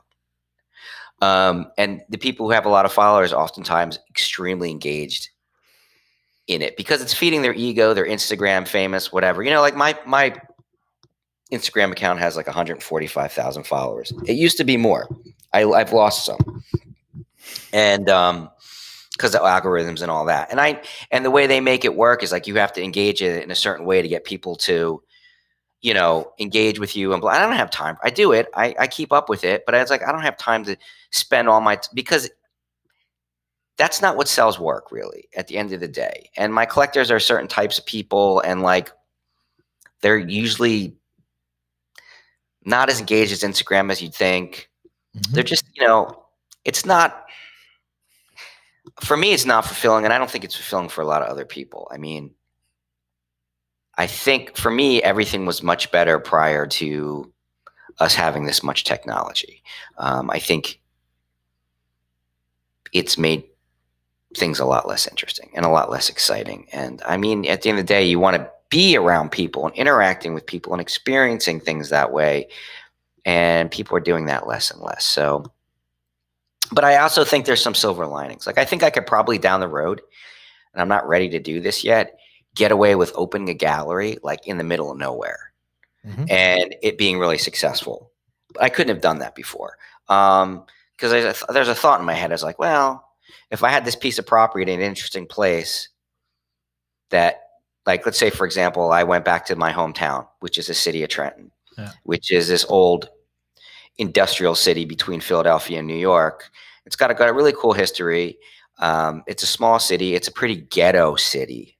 And the people who have a lot of followers oftentimes extremely engaged in it because it's feeding their ego, their Instagram famous, whatever. Like my Instagram account has like 145,000 followers. It used to be more. I've lost some. And because of algorithms and all that. And the way they make it work is like you have to engage it in a certain way to get people to engage with you. And I don't have time. I do it. I keep up with it, but it's like, I don't have time to spend all my, because that's not what sells work really at the end of the day. And my collectors are certain types of people, and like, they're usually not as engaged as Instagram as you'd think. Mm-hmm. They're just, it's not, for me, it's not fulfilling. And I don't think it's fulfilling for a lot of other people. I mean, I think for me, everything was much better prior to us having this much technology. I think it's made things a lot less interesting and a lot less exciting. And I mean, at the end of the day, you want to be around people and interacting with people and experiencing things that way. And people are doing that less and less. So But I also think there's some silver linings. Like I think I could probably down the road, and I'm not ready to do this yet, get away with opening a gallery like in the middle of nowhere and it being really successful. But I couldn't have done that before. Because there's a thought in my head. I was like, well, if I had this piece of property in an interesting place that, like, let's say, for example, I went back to my hometown, which is the city of Trenton, which is this old industrial city between Philadelphia and New York. It's got a really cool history. It's a small city. It's a pretty ghetto city.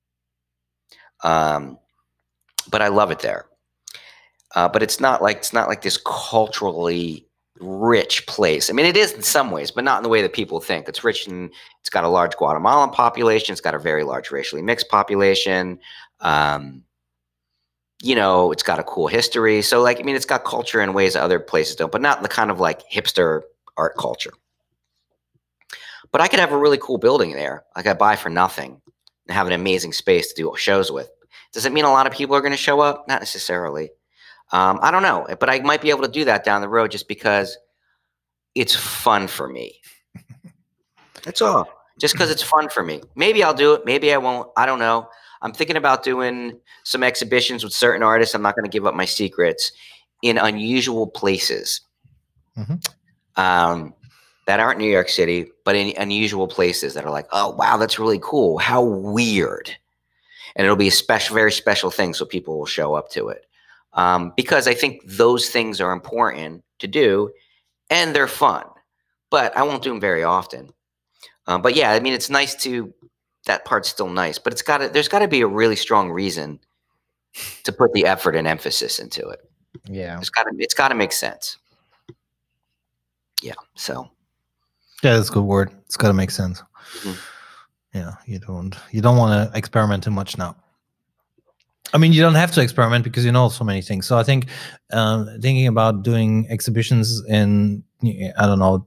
But I love it there. But it's not like this culturally rich place. I mean, it is in some ways, but not in the way that people think. It's rich and it's got a large Guatemalan population. It's got a very large racially mixed population. You know, it's got a cool history. So, like, I mean, it's got culture in ways that other places don't, but not the kind of like hipster art culture. But I could have a really cool building there, like I buy for nothing, and have an amazing space to do shows with. Does it mean a lot of people are going to show up? Not necessarily. I don't know, but I might be able to do that down the road just because it's fun for me. That's all. Just because it's fun for me. Maybe I'll do it. Maybe I won't. I don't know. I'm thinking about doing some exhibitions with certain artists. I'm not going to give up my secrets in unusual places that aren't New York City, but in unusual places that are like, oh, wow, that's really cool. How weird. And it'll be a special, very special thing. So people will show up to it. Because I think those things are important to do and they're fun, but I won't do them very often. But yeah, I mean, it's nice that part's still nice, but there's gotta be a really strong reason to put the effort and emphasis into it. Yeah. It's gotta make sense. Yeah. So. Yeah, that's a good word. It's gotta make sense. Yeah. You don't want to experiment too much now. I mean, you don't have to experiment because you know so many things. So I think thinking about doing exhibitions in, I don't know,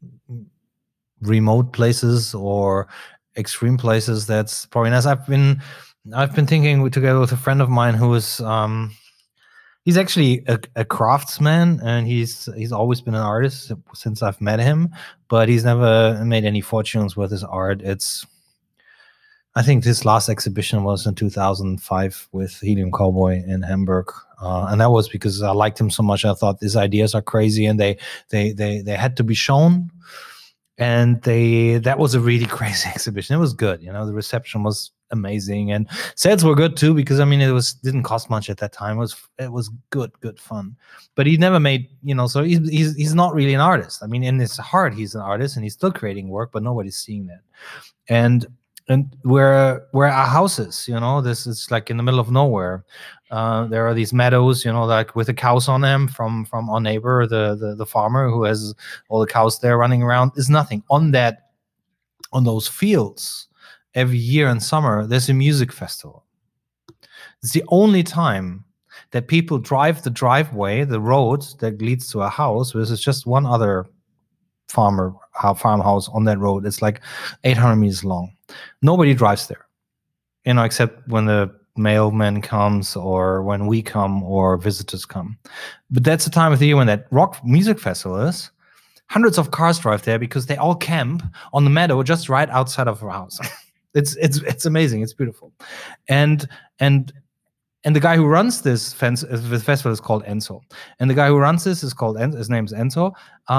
remote places or extreme places, that's probably nice. I've been thinking together with a friend of mine who is he's actually a craftsman, and he's always been an artist since I've met him, but he's never made any fortunes with his art. I think this last exhibition was in 2005 with Helium Cowboy in Hamburg, and that was because I liked him so much. I thought his ideas are crazy, and they had to be shown. And that was a really crazy exhibition. It was good, you know. The reception was amazing, and sales were good too because I mean didn't cost much at that time. It was good fun. But he never made, you know. So he's not really an artist. I mean, in his heart, he's an artist, and he's still creating work, but nobody's seeing that. And where our house is, you know, this is like in the middle of nowhere. There are these meadows, you know, like with the cows on them from our neighbor, the farmer who has all the cows there running around. There's nothing on those fields. Every year in summer, there's a music festival. It's the only time that people drive the driveway, the road that leads to a house, which is just one other farmhouse on that road. It's like 800 meters long. Nobody drives there, you know, except when the mailman comes or when we come or visitors come. But that's the time of the year when that rock music festival is. Hundreds of cars drive there because they all camp on the meadow just right outside of our house. It's amazing. It's beautiful. And the guy who runs this festival is called Enzo. And the guy who runs this is called his name is Enzo.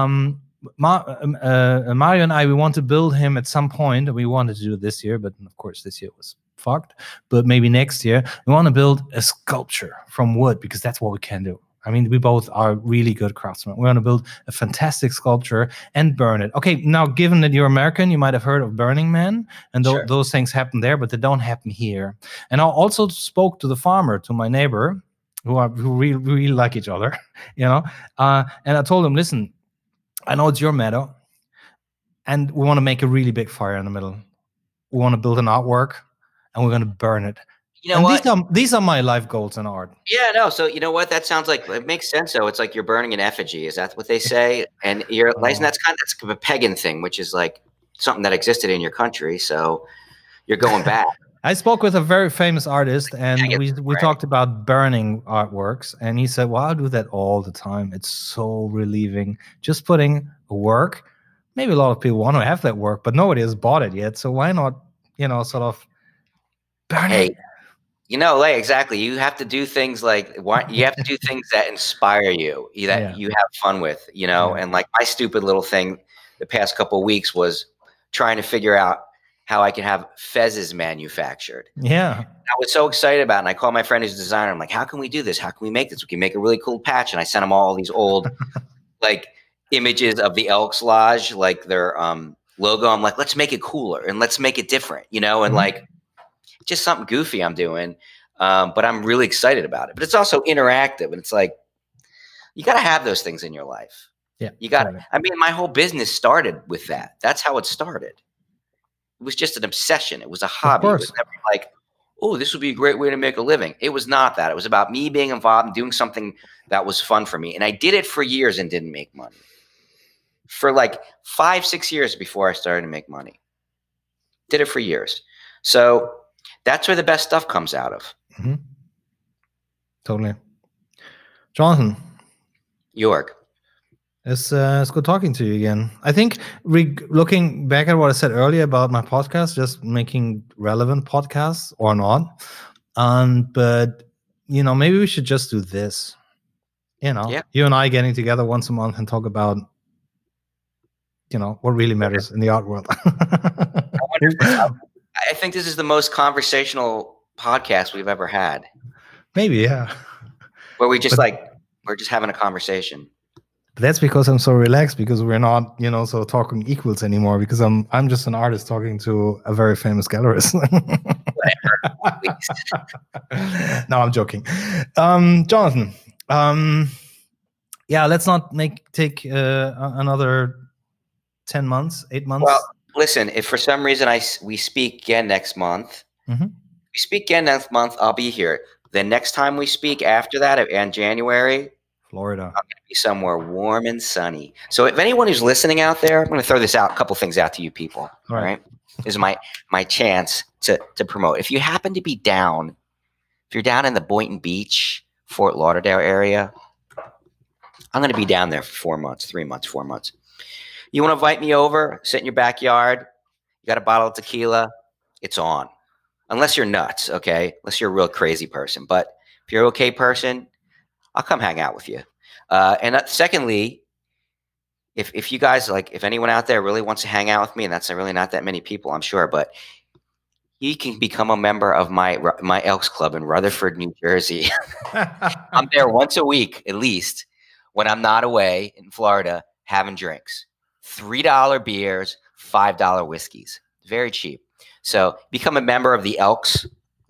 Mario and I, we want to build him at some point. We wanted to do it this year, but of course this year was fucked. But maybe next year we want to build a sculpture from wood because that's what we can do. I mean, we both are really good craftsmen. We want to build a fantastic sculpture and burn it. Okay, now given that you're American, you might have heard of Burning Man, and sure, those things happen there, but they don't happen here. And I also spoke to the farmer, to my neighbor, who really like each other, you know. And I told him, listen, I know it's your meadow, and we want to make a really big fire in the middle. We want to build an artwork, and we're going to burn it. You know what? These are my life goals in art. Yeah, no. So you know what? That sounds like it makes sense. So it's like you're burning an effigy. Is that what they say? And you're that's a pagan thing, which is like something that existed in your country. So you're going back. I spoke with a very famous artist, and we talked about burning artworks, and he said, well, I do that all the time. It's so relieving. Just putting work maybe a lot of people want to have that work, but nobody has bought it yet. So why not, sort of burn it? Like exactly. You have to do things you have to do things that inspire you, that you have fun with, and like my stupid little thing the past couple of weeks was trying to figure out how I can have fezzes manufactured. Yeah. I was so excited about it. And I called my friend who's a designer. I'm like, how can we do this? How can we make this? We can make a really cool patch. And I sent him all these old like images of the Elks Lodge, like their logo. I'm like, let's make it cooler and let's make it different, and like just something goofy I'm doing. But I'm really excited about it. But it's also interactive. And it's like, you got to have those things in your life. Yeah. You got to. I mean, my whole business started with that. That's how it started. It was just an obsession. It was a hobby. It was never like, oh, this would be a great way to make a living. It was not that. It was about me being involved and doing something that was fun for me. And I did it for years and didn't make money. For like 5-6 years before I started to make money. Did it for years. So that's where the best stuff comes out of. Mm-hmm. Totally. Jonathan. York. It's good talking to you again. I think looking back at what I said earlier about my podcast, just making relevant podcasts or not. But maybe we should just do this. You and I getting together once a month and talk about, what really matters in the art world. I think this is the most conversational podcast we've ever had. Maybe, yeah. Where we're just having a conversation. But that's because I'm so relaxed, because we're not, so talking equals anymore, because I'm just an artist talking to a very famous gallerist. No, I'm joking. Jonathan, let's not take another 10 months, 8 months. Well, listen, if for some reason we speak again next month, I'll be here. The next time we speak after that, in January, Florida. I'm going to be somewhere warm and sunny. So if anyone who's listening out there, I'm going to throw this out, a couple things out to you people. All right. This is my chance to promote. If you happen to be down, if you're down in the Boynton Beach, Fort Lauderdale area, I'm going to be down there for 3 months, 4 months. You want to invite me over, sit in your backyard, you got a bottle of tequila, it's on. Unless you're nuts, okay? Unless you're a real crazy person. But if you're an okay person, I'll come hang out with you. And secondly, if you guys if anyone out there really wants to hang out with me, and that's really not that many people, I'm sure, but you can become a member of my Elks Club in Rutherford, New Jersey. I'm there once a week at least when I'm not away in Florida having drinks. $3 beers, $5 whiskeys. Very cheap. So become a member of the Elks,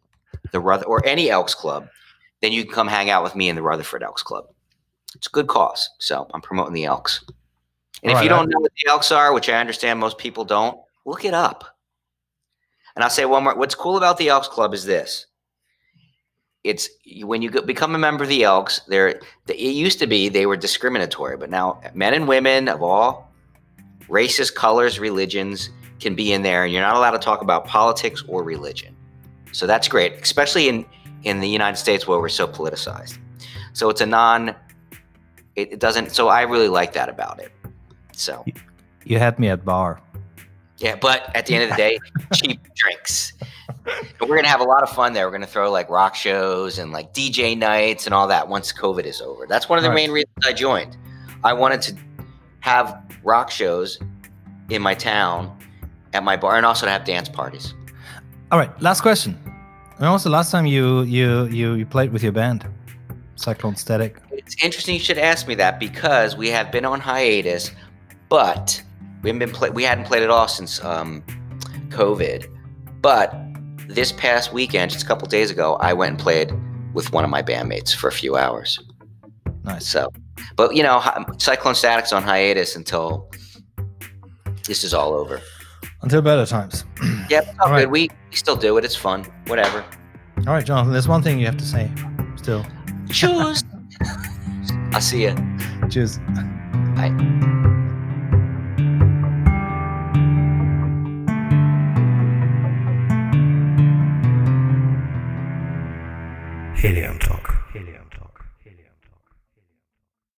or any Elks Club. Then you can come hang out with me in the Rutherford Elks Club. It's a good cause. So I'm promoting the Elks. And if you don't know what the Elks are, which I understand most people don't, look it up. And I'll say one more. What's cool about the Elks Club is this. It's when you become a member of the Elks, it used to be they were discriminatory, but now men and women of all races, colors, religions can be in there, and you're not allowed to talk about politics or religion. So that's great, especially in the United States where we're so politicized. So it's it doesn't, so I really like that about it. So you had me at bar. Yeah, but at the end of the day, cheap drinks. And we're going to have a lot of fun there. We're going to throw rock shows and DJ nights and all that once COVID is over. That's one of the main reasons I joined. I wanted to have rock shows in my town at my bar, and also to have dance parties. All right, last question. When was the last time you played with your band, Cyclone Static? It's interesting you should ask me that, because we have been on hiatus, but we hadn't played at all since COVID. But this past weekend, just a couple days ago, I went and played with one of my bandmates for a few hours. Nice. So, but Cyclone Static's on hiatus until this is all over. Until better times. Yeah, it's all good. Right. We still do it. It's fun. Whatever. All right, Jonathan, there's one thing you have to say still. Choose. I'll see you. Cheers. Bye.